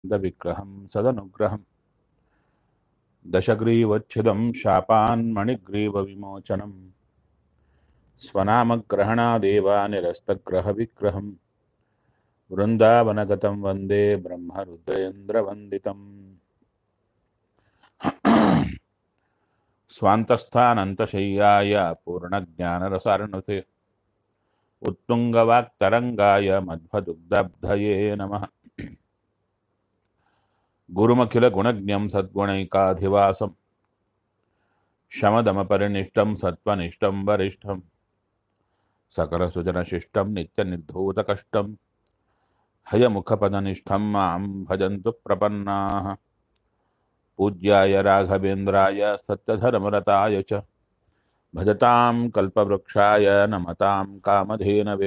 विग्रहं सदनुग्रहं दशग्रीवच्छिदं शापान्मणिग्रीवविमोचनं स्वनामग्रहणादेव निरस्तग्रहविग्रहं वृन्दावनगतं वन्दे ब्रह्मरुद्रेन्द्रवन्दितम् स्वान्तस्थानन्तशय्याय पूर्णज्ञानरसार्णसे उत्तुङ्गवाक्तरङ्गाय मध्वदुग्धब्धये नमः। गुरुमखिलगुणज्ञं सद्गुणैकाधिवासं शमदमपरिनिष्टं सत्त्वनिष्ठं वरिष्ठं सकलसुजनशिष्टं नित्यनिर्धूतकष्टं हयमुखपदनिष्ठं मां भजन्तु प्रपन्नाः। पूज्याय राघवेन्द्राय सत्यधर्मरताय च भजतां कल्पवृक्षाय नमतां कामधेनवे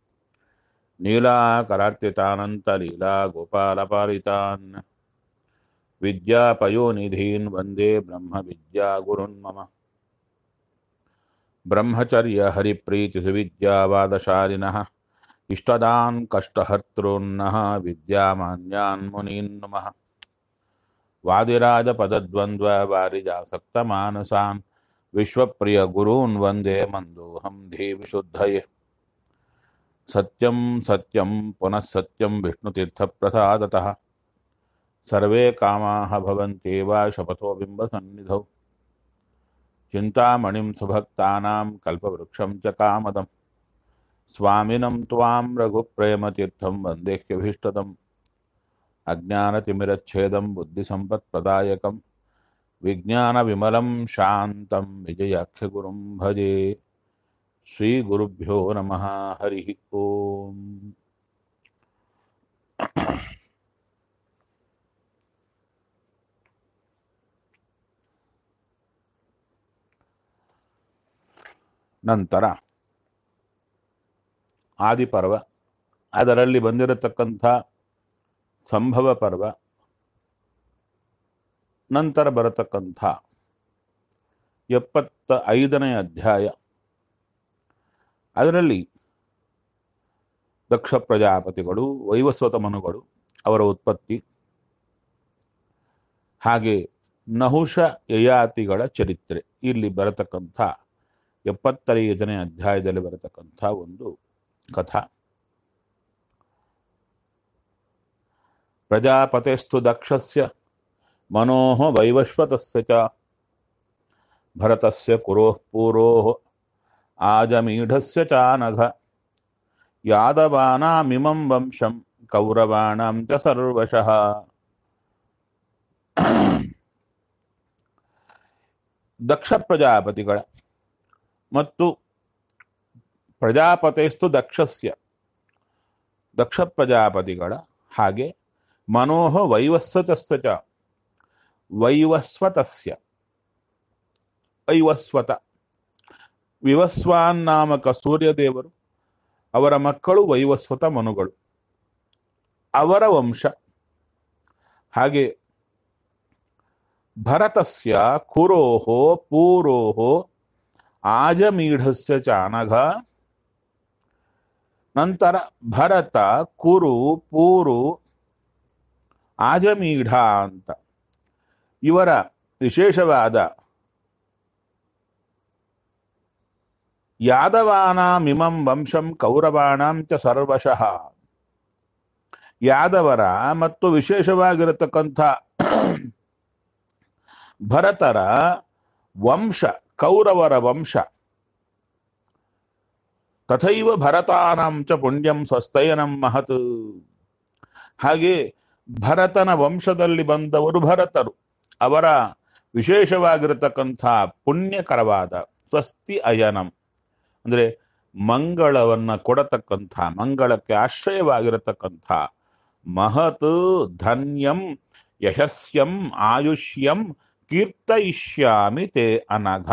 नीलाकरार्तितानन्तलीलागोपालपालितान् विद्यापयोनिधीन् वन्दे ब्रह्मविद्यागुरुन् मम। ब्रह्मचर्यहरिप्रीतिसुविद्यावादशालिनः इष्टदान् कष्टहर्तॄन्नः विद्यामान्यान् मुनीन् नमः। वादिराजपदद्वन्द्ववारिजासक्तमानसान् विश्वप्रियगुरून् वन्दे मन्दोऽहं धीविशुद्धये। सत्यं सत्यं पुनः सत्यं विष्णुतीर्थप्रसादतः सर्वे कामाः भवन्त्येव शपथो बिम्बसन्निधौ। चिन्तामणिं सुभक्तानां कल्पवृक्षं च कामदं स्वामिनं त्वां रघुप्रेमतीर्थं वन्देह्यभीष्टदम्। अज्ञानतिमिरच्छेदं बुद्धिसम्पत्प्रदायकं विज्ञानविमलं शान्तं विजयाख्यगुरुं भजे। श्रीगुरुभ्यो नमः। हरिः ओम्। ನಂತರ ಆದಿಪರ್ವ, ಅದರಲ್ಲಿ ಬಂದಿರತಕ್ಕಂಥ ಸಂಭವ ಪರ್ವ, ನಂತರ ಬರತಕ್ಕಂಥ 75ನೇ ಅಧ್ಯಾಯ. ಅದರಲ್ಲಿ ದಕ್ಷ ಪ್ರಜಾಪತಿಗಳು, ವೈವಸ್ವತ ಮನುಗಳು, ಅವರ ಉತ್ಪತ್ತಿ, ಹಾಗೆ ನಹುಷ ಯಯಾತಿಗಳ ಚರಿತ್ರೆ ಇಲ್ಲಿ ಬರತಕ್ಕಂಥ 75ನೇ ಅಧ್ಯಾಯದಲ್ಲಿ ಬರತಕ್ಕಂಥ ಒಂದು ಕಥಾ. ಪ್ರಜಾಪತೆಸ್ತು ದಕ್ಷಸ್ಯ ಮನೋಃ ವೈವಸ್ವತಸ್ಯ ಚ ಭರತಸ್ಯ ಕುರೋಃ ಪೂರೋಃ ಆಜಮೀಢಸ್ಯ ಚಾನಘ ಯಾದವಾನಾಮಿಮಂ ವಂಶಂ ಕೌರವಾಣಾಂ ಚ ಸರ್ವಶಃ. ದಕ್ಷ ಪ್ರಜಾಪತಿಗಳ ಮತ್ತು ಪ್ರಜಾಪತೆಸ್ತು ದಕ್ಷಸ್ಯ, ದಕ್ಷ ಪ್ರಜಾಪತಿಗಳ, ಹಾಗೆ ಮನೋಃ ವೈವಸ್ವತಸ್ಯ ಚ, ವೈವಸ್ವತಸ್ಯ, ವೈವಸ್ವತ ವಿವಸ್ವಾನ್ ನಾಮಕ ಸೂರ್ಯದೇವರು, ಅವರ ಮಕ್ಕಳು ವೈವಸ್ವತ ಮನುಗಳು, ಅವರ ವಂಶ. ಹಾಗೆ ಭರತಸ್ಯ ಕುರೋಃ ಪೂರೋಃ ಆಜಮೀಢಸ್ಯ ಚಾನಘ. ನಂತರ ಭರತ, ಕುರು, ಪೂರು, ಆಜಮೀಢ ಅಂತ ಇವರ ವಿಶೇಷವಾದ ಯಾದವಾನಾಮಿಮಂ ವಂಶಂ ಕೌರವಾಣಾಂ ಚ ಸರ್ವಶಃ, ಯಾದವರ ಮತ್ತು ವಿಶೇಷವಾಗಿರತಕ್ಕಂಥ ಭರತರ ವಂಶ, ಕೌರವರ ವಂಶ. ತಥೈವ ಭರತಾನಾಂ ಚ ಪುಣ್ಯಂ ಸ್ವಸ್ತಯನಂ ಮಹತ್. ಹಾಗೆ ಭರತನ ವಂಶದಲ್ಲಿ ಬಂದವರು ಭರತರು, ಅವರ ವಿಶೇಷವಾಗಿರತಕ್ಕಂಥ ಪುಣ್ಯಕರವಾದ ಸ್ವಸ್ತಿ ಅಯನಂ ಅಂದರೆ ಮಂಗಳವನ್ನ ಕೊಡತಕ್ಕಂಥ, ಮಂಗಳಕ್ಕೆ ಆಶ್ರಯವಾಗಿರತಕ್ಕಂಥ ಮಹತ್ ಧನ್ಯಂ ಯಶಸ್ಯಂ ಆಯುಷ್ಯಂ ಕೀರ್ತಯಿಷ್ಯಾಮಿ ತೇ ಅನಘ.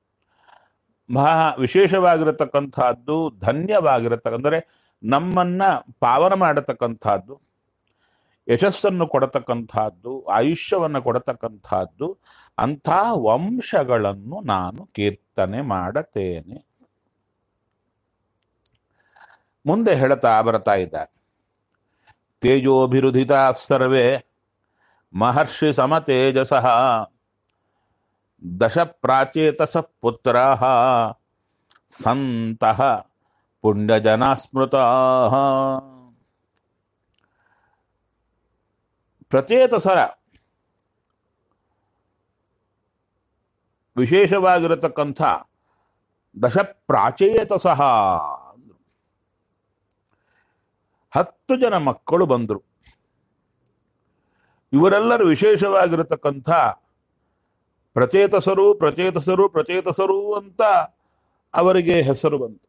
ವಿಶೇಷವಾಗಿರತಕ್ಕಂಥದ್ದು, ಧನ್ಯವಾಗಿರತಕ್ಕಂದರೆ ನಮ್ಮನ್ನ ಪಾವನ ಮಾಡತಕ್ಕಂಥದ್ದು, ಯಶಸ್ಸನ್ನು ಕೊಡತಕ್ಕಂಥದ್ದು, ಆಯುಷ್ಯವನ್ನು ಕೊಡತಕ್ಕಂಥದ್ದು, ಅಂಥ ವಂಶಗಳನ್ನು ನಾನು ಕೀರ್ತನೆ ಮಾಡುತ್ತೇನೆ. ಮುಂದೆ ಹೇಳ್ತಾ ಬರ್ತಾ ಇದ್ದಾರೆ. ತೇಜೋಭಿರುಧಿತಾ ಸರ್ವೇ ಮಹರ್ಷಿ ಸಮತೇಜಸಃ ದಶ ಪ್ರಾಚೇತಸ ಪುತ್ರಾಃ ಸಂತಃ ಪುಣ್ಯಜನಾ ಸ್ಮೃತಾಃ. ಪ್ರಚೇತಸರ ವಿಶೇಷವಾಗಿರತಕ್ಕಂಥ ದಶ ಪ್ರಾಚೇತಸಃ 10 ಜನ ಮಕ್ಕಳು ಬಂದರು. ಇವರೆಲ್ಲರೂ ವಿಶೇಷವಾಗಿರತಕ್ಕಂಥ ಪ್ರಚೇತಸರು ಪ್ರಚೇತಸರು ಪ್ರಚೇತಸರು ಅಂತ ಅವರಿಗೆ ಹೆಸರು ಬಂತು.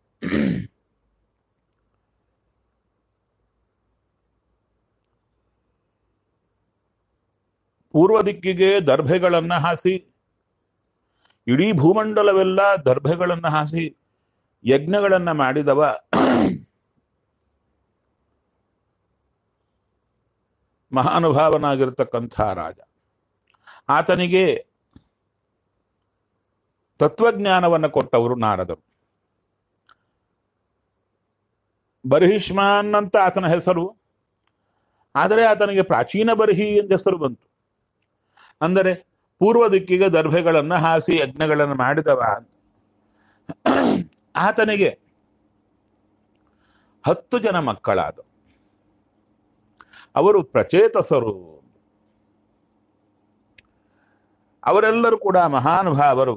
ಪೂರ್ವ ದಿಕ್ಕಿಗೆ ದರ್ಭೆಗಳನ್ನು ಹಾಸಿ, ಇಡೀ ಭೂಮಂಡಲವೆಲ್ಲ ದರ್ಭೆಗಳನ್ನು ಹಾಸಿ ಯಜ್ಞಗಳನ್ನ ಮಾಡಿದವ ಮಹಾನುಭಾವನಾಗಿರ್ತಕ್ಕಂಥ ರಾಜ. ಆತನಿಗೆ ತತ್ವಜ್ಞಾನವನ್ನು ಕೊಟ್ಟವರು ನಾರದರು. ಬರ್ಹಿಷ್ಮಾನ್ ಅಂತ ಆತನ ಹೆಸರು. ಆದರೆ ಆತನಿಗೆ ಪ್ರಾಚೀನ ಬರ್ಹಿ ಎಂದ ಹೆಸರು ಬಂತು. ಅಂದರೆ ಪೂರ್ವ ದಿಕ್ಕಿಗೆ ದರ್ಭೆಗಳನ್ನು ಹಾಸಿ ಯಜ್ಞಗಳನ್ನು ಮಾಡಿದವ. ಆತನಿಗೆ 10 ಜನ ಮಕ್ಕಳಾದ. ಅವರು ಪ್ರಚೇತಸರು. ಅವರೆಲ್ಲರೂ ಕೂಡ ಮಹಾನುಭಾವರು.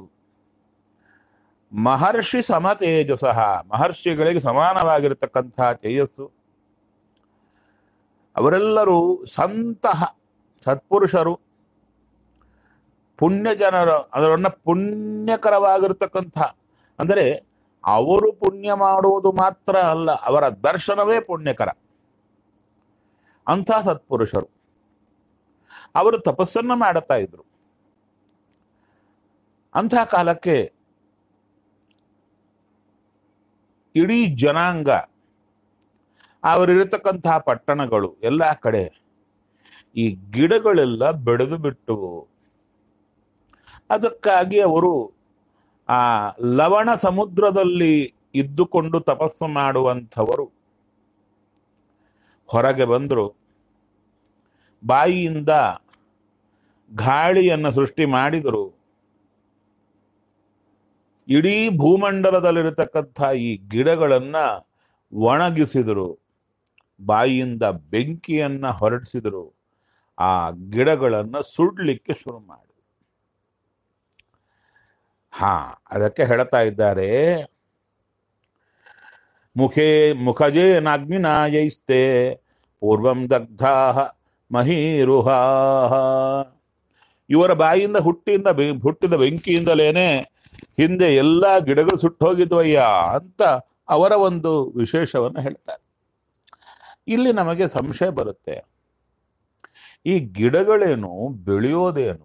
ಮಹರ್ಷಿ ಸಮತೇಜಸಃ, ಮಹರ್ಷಿಗಳಿಗೆ ಸಮಾನವಾಗಿರತಕ್ಕಂಥ ತೇಜಸ್ಸು. ಅವರೆಲ್ಲರೂ ಸಂತಹ ಸತ್ಪುರುಷರು, ಪುಣ್ಯ ಜನರು. ಅದರನ್ನ ಪುಣ್ಯಕರವಾಗಿರ್ತಕ್ಕಂಥ, ಅಂದರೆ ಅವರು ಪುಣ್ಯ ಮಾಡುವುದು ಮಾತ್ರ ಅಲ್ಲ, ಅವರ ದರ್ಶನವೇ ಪುಣ್ಯಕರ. ಅಂಥ ಸತ್ಪುರುಷರು. ಅವರು ತಪಸ್ಸನ್ನ ಮಾಡುತ್ತಾ ಇದ್ರು. ಅಂಥ ಕಾಲಕ್ಕೆ ಇಡೀ ಜನಾಂಗ, ಅವರಿರತಕ್ಕಂತಹ ಪಟ್ಟಣಗಳು ಎಲ್ಲ ಕಡೆ ಈ ಗಿಡಗಳೆಲ್ಲ ಬೆಳೆದು ಬಿಟ್ಟವು. ಅದಕ್ಕಾಗಿ ಅವರು ಆ ಲವಣ ಸಮುದ್ರದಲ್ಲಿ ಇದ್ದುಕೊಂಡು ತಪಸ್ಸು ಮಾಡುವಂಥವರು ಹೊರಗೆ ಬಂದರು. ಬಾಯಿಯಿಂದ ಗಾಳಿಯನ್ನು ಸೃಷ್ಟಿ ಮಾಡಿದರು. ಇಡೀ ಭೂಮಂಡಲದಲ್ಲಿರತಕ್ಕಂಥ ಈ ಗಿಡಗಳನ್ನ ಒಣಗಿಸಿದರು. ಬಾಯಿಯಿಂದ ಬೆಂಕಿಯನ್ನ ಹೊರಡಿಸಿದರು. ಆ ಗಿಡಗಳನ್ನ ಸುಡ್ಲಿಕ್ಕೆ ಶುರು ಮಾಡಿದರು. ಅದಕ್ಕೆ ಹೇಳ್ತಾ ಇದ್ದಾರೆ, ಮುಖಜೇನಾಗ್ನಿನಾಯೈಸ್ತೆ ಪೂರ್ವಂ ದಗ್ಧಾ ಮಹೀರುಹಾ. ಇವರ ಬಾಯಿಯಿಂದ ಹುಟ್ಟಿದ ಬೆಂಕಿಯಿಂದಲೇನೆ ಹಿಂದೆ ಎಲ್ಲ ಗಿಡಗಳು ಸುಟ್ಟೋಗಿದ್ವಯ್ಯ ಅಂತ ಅವರ ಒಂದು ವಿಶೇಷವನ್ನು ಹೇಳ್ತಾರೆ. ಇಲ್ಲಿ ನಮಗೆ ಸಂಶಯ ಬರುತ್ತೆ, ಈ ಗಿಡಗಳೇನು ಬೆಳೆಯೋದೇನು?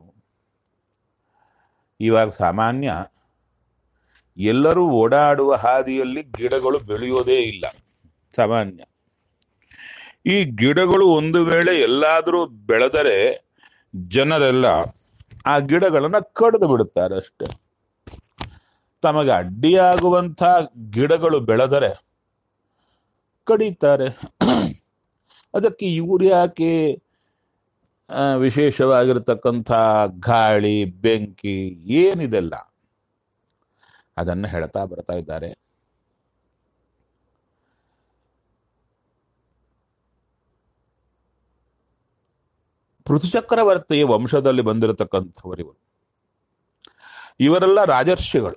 ಇವಾಗ ಸಾಮಾನ್ಯ ಎಲ್ಲರೂ ಓಡಾಡುವ ಹಾದಿಯಲ್ಲಿ ಗಿಡಗಳು ಬೆಳೆಯೋದೇ ಇಲ್ಲ ಸಾಮಾನ್ಯ. ಈ ಗಿಡಗಳು ಒಂದು ವೇಳೆ ಎಲ್ಲಾದರೂ ಬೆಳೆದರೆ ಜನರೆಲ್ಲ ಆ ಗಿಡಗಳನ್ನ ಕಡಿದು ಬಿಡುತ್ತಾರೆ ಅಷ್ಟೆ. ತಮಗೆ ಅಡ್ಡಿಯಾಗುವಂಥ ಗಿಡಗಳು ಬೆಳೆದರೆ ಕಡಿತಾರೆ. ಅದಕ್ಕೆ ಇವ್ರು ಯಾಕೆ ವಿಶೇಷವಾಗಿರ್ತಕ್ಕಂಥ ಗಾಳಿ ಬೆಂಕಿ ಏನಿದೆಲ್ಲ ಅದನ್ನು ಹೇಳ್ತಾ ಬರ್ತಾ ಇದ್ದಾರೆ. ಪೃಥುಚಕ್ರವರ್ತಿಯ ವಂಶದಲ್ಲಿ ಬಂದಿರತಕ್ಕಂಥವರಿವರು. ಇವರೆಲ್ಲ ರಾಜರ್ಷಿಗಳು.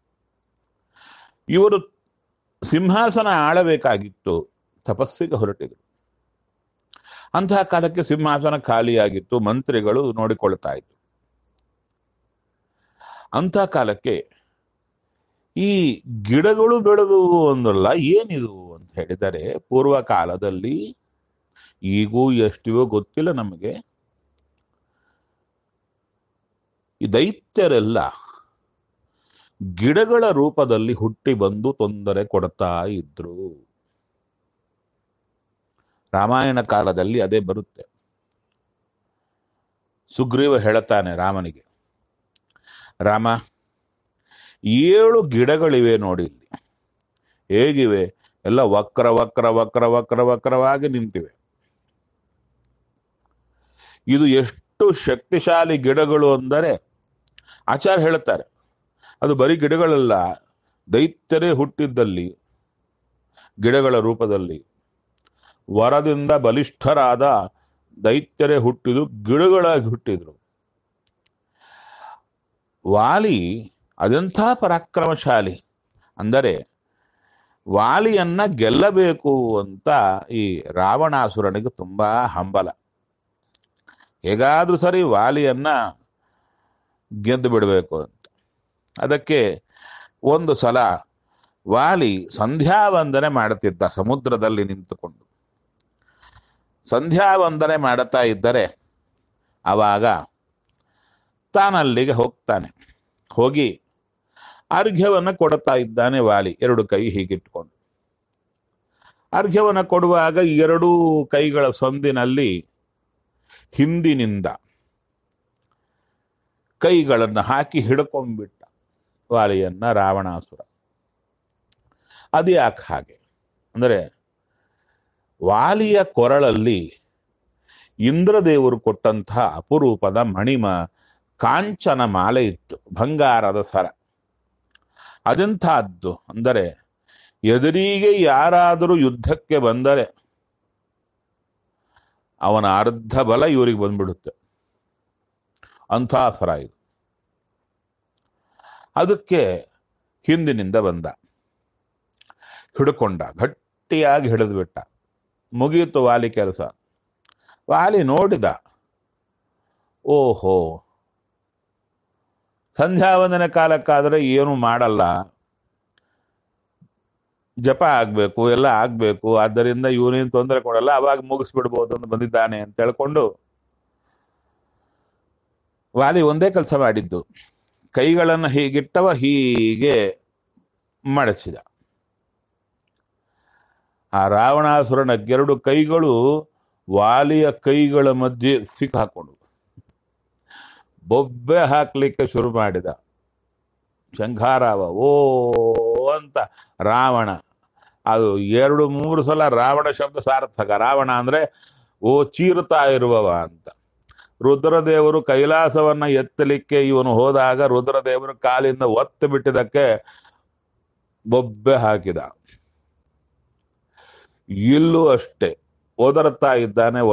ಇವರು ಸಿಂಹಾಸನ ಆಳಬೇಕಾಗಿತ್ತು, ತಪಸ್ಸಿಗೆ ಹೊರಟಿದ್ರು. ಅಂತಹ ಕಾಲಕ್ಕೆ ಸಿಂಹಾಸನ ಖಾಲಿಯಾಗಿತ್ತು, ಮಂತ್ರಿಗಳು ನೋಡಿಕೊಳ್ತಾ ಇದ್ರು. ಅಂತಹ ಕಾಲಕ್ಕೆ ಈ ಗಿಡಗಳು ಬೆಳೆದುವು ಅಂದಲ್ಲ, ಏನಿದು ಅಂತ ಹೇಳಿದರೆ, ಪೂರ್ವ ಕಾಲದಲ್ಲಿ, ಈಗೂ ಎಷ್ಟಿವೋ ಗೊತ್ತಿಲ್ಲ ನಮಗೆ, ಈ ದೈತ್ಯರೆಲ್ಲ ಗಿಡಗಳ ರೂಪದಲ್ಲಿ ಹುಟ್ಟಿ ಬಂದು ತೊಂದರೆ ಕೊಡ್ತಾ ಇದ್ರು. ರಾಮಾಯಣ ಕಾಲದಲ್ಲಿ ಅದೇ ಬರುತ್ತೆ. ಸುಗ್ರೀವ ಹೇಳುತ್ತಾನೆ ರಾಮನಿಗೆ, ರಾಮ 7 ಗಿಡಗಳಿವೆ ನೋಡಿ, ಇಲ್ಲಿ ಹೇಗಿವೆ, ಎಲ್ಲ ವಕ್ರವಾಗಿ ನಿಂತಿವೆ. ಇದು ಎಷ್ಟು ಶಕ್ತಿಶಾಲಿ ಗಿಡಗಳು ಅಂದರೆ ಆಚಾರ್ಯ ಹೇಳುತ್ತಾರೆ, ಅದು ಬರೀ ಗಿಡಗಳಲ್ಲ, ದೈತ್ಯರೇ ಹುಟ್ಟಿದ್ದಲ್ಲಿ ಗಿಡಗಳ ರೂಪದಲ್ಲಿ, ವರದಿಂದ ಬಲಿಷ್ಠರಾದ ದೈತ್ಯರೇ ಹುಟ್ಟಿದು ಗಿಡಗಳಾಗಿ ಹುಟ್ಟಿದ್ರು. ವಾಲಿ ಅದೆಂಥ ಪರಾಕ್ರಮಶಾಲಿ ಅಂದರೆ ವಾಲಿಯನ್ನ ಗೆಲ್ಲಬೇಕು ಅಂತ ಈ ರಾವಣಾಸುರನಿಗೆ ತುಂಬಾ ಹಂಬಲ. ಹೇಗಾದ್ರೂ ಸರಿ ವಾಲಿಯನ್ನ ಗೆದ್ದು ಬಿಡಬೇಕು ಅಂತ. ಅದಕ್ಕೆ ಒಂದು ಸಲ ವಾಲಿ ಸಂಧ್ಯಾವಂದನೆ ಮಾಡುತ್ತಿದ್ದ ಸಮುದ್ರದಲ್ಲಿ ನಿಂತುಕೊಂಡು. ಸಂಧ್ಯಾವಂದನೆ ಮಾಡುತ್ತಾ ಇದ್ದರೆ ಆವಾಗ ತಾನಲ್ಲಿಗೆ ಹೋಗ್ತಾನೆ. ಹೋಗಿ ಅರ್ಘ್ಯವನ್ನು ಕೊಡುತ್ತಾ ಇದ್ದಾನೆ ವಾಲಿ, ಎರಡು ಕೈ ಹೀಗಿಟ್ಕೊಂಡು. ಅರ್ಘ್ಯವನ್ನು ಕೊಡುವಾಗ ಎರಡೂ ಕೈಗಳ ಸಂದಿನಲ್ಲಿ ಹಿಂದಿನಿಂದ ಕೈಗಳನ್ನು ಹಾಕಿ ಹಿಡ್ಕೊಂಡ್ಬಿಟ್ಟ ವಾಲಿಯನ್ನ ರಾವಣಾಸುರ. ಅದು ಯಾಕೆ ಹಾಗೆ ಅಂದರೆ, ವಾಲಿಯ ಕೊರಳಲ್ಲಿ ಇಂದ್ರದೇವರು ಕೊಟ್ಟಂತಹ ಅಪರೂಪದ ಮಣಿಮ ಕಾಂಚನ ಮಾಲೆ ಇತ್ತು, ಬಂಗಾರದ ಸರ. ಅದೆಂಥದ್ದು ಅಂದರೆ, ಎದುರಿಗೆ ಯಾರಾದರೂ ಯುದ್ಧಕ್ಕೆ ಬಂದರೆ ಅವನ ಅರ್ಧ ಬಲ ಇವರಿಗೆ ಬಂದ್ಬಿಡುತ್ತೆ, ಅಂಥ ಸರ ಇದು. ಅದಕ್ಕೆ ಹಿಂದಿನಿಂದ ಬಂದ, ಹಿಡ್ಕೊಂಡ, ಗಟ್ಟಿಯಾಗಿ ಹಿಡಿದು ಬಿಟ್ಟ. ಮುಗಿಯಿತು ವಾಲಿ ಕೆಲಸ. ವಾಲಿ ನೋಡಿದ, ಓಹೋ, ಸಂಧ್ಯಾವಂದನೆ ಕಾಲಕ್ಕಾದರೆ ಏನು ಮಾಡಲ್ಲ, ಜಪ ಆಗ್ಬೇಕು, ಎಲ್ಲ ಆಗ್ಬೇಕು, ಆದ್ದರಿಂದ ಇವನೇನು ತೊಂದರೆ ಕೊಡಲ್ಲ, ಅವಾಗ ಮುಗಿಸ್ಬಿಡ್ಬೋದು ಅಂತ ಬಂದಿದ್ದಾನೆ ಅಂತ ಹೇಳ್ಕೊಂಡು ವಾಲಿ ಒಂದೇ ಕೆಲಸ ಮಾಡಿದ್ದು, ಕೈಗಳನ್ನು ಹೀಗಿಟ್ಟವ ಹೀಗೆ ಮಡಚಿದ. ಆ ರಾವಣಾಸುರನ ಎರಡು ಕೈಗಳು ವಾಲಿಯ ಕೈಗಳ ಮಧ್ಯೆ ಸಿಕ್ಕಾಕೊಂಡು ಬೊಬ್ಬೆ ಹಾಕ್ಲಿಕ್ಕೆ ಶುರು ಮಾಡಿದ. ಶಂಖಾರಾವ ಓ ಅಂತ ರಾವಣ, ಅದು 2-3 ಸಲ ರಾವಣ ಶಬ್ದ ಸಾರ್ಥಕ. ರಾವಣ ಅಂದ್ರೆ ಓ ಚೀರುತ್ತಾ ಇರುವವ ಅಂತ. ರುದ್ರದೇವರು ಕೈಲಾಸವನ್ನ ಎತ್ತಲಿಕ್ಕೆ ಇವನು ಹೋದಾಗ ರುದ್ರದೇವರು ಕಾಲಿಂದ ಒತ್ತು ಬಿಟ್ಟಿದ್ದಕ್ಕೆ ಬೊಬ್ಬೆ ಹಾಕಿದ. ಇಲ್ಲೂ ಅಷ್ಟೇ, ಒದರುತ್ತಾ ಇದ್ದಾನೆ.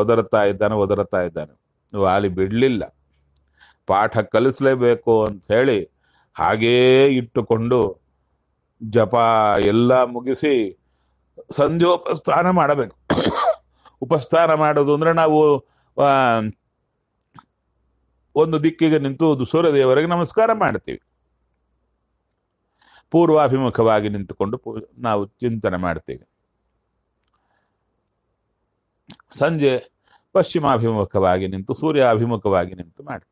ವಾಲಿ ಬಿಡ್ಲಿಲ್ಲ. ಪಾಠ ಕಲಿಸ್ಲೇಬೇಕು ಅಂತ ಹೇಳಿ ಹಾಗೇ ಇಟ್ಟುಕೊಂಡು ಜಪ ಎಲ್ಲ ಮುಗಿಸಿ ಸಂಧ್ಯೋಪಸ್ಥಾನ ಮಾಡಬೇಕು. ಉಪಸ್ಥಾನ ಮಾಡೋದು ಅಂದ್ರೆ ನಾವು ಒಂದು ದಿಕ್ಕಿಗೆ ನಿಂತು ಸೂರ್ಯದೇವರಿಗೆ ನಮಸ್ಕಾರ ಮಾಡ್ತೀವಿ. ಪೂರ್ವಾಭಿಮುಖವಾಗಿ ನಿಂತುಕೊಂಡು ನಾವು ಚಿಂತನೆ ಮಾಡ್ತೀವಿ. ಸಂಜೆ ಪಶ್ಚಿಮಾಭಿಮುಖವಾಗಿ ನಿಂತು ಸೂರ್ಯಾಭಿಮುಖವಾಗಿ ನಿಂತು ಮಾಡ್ತೀವಿ.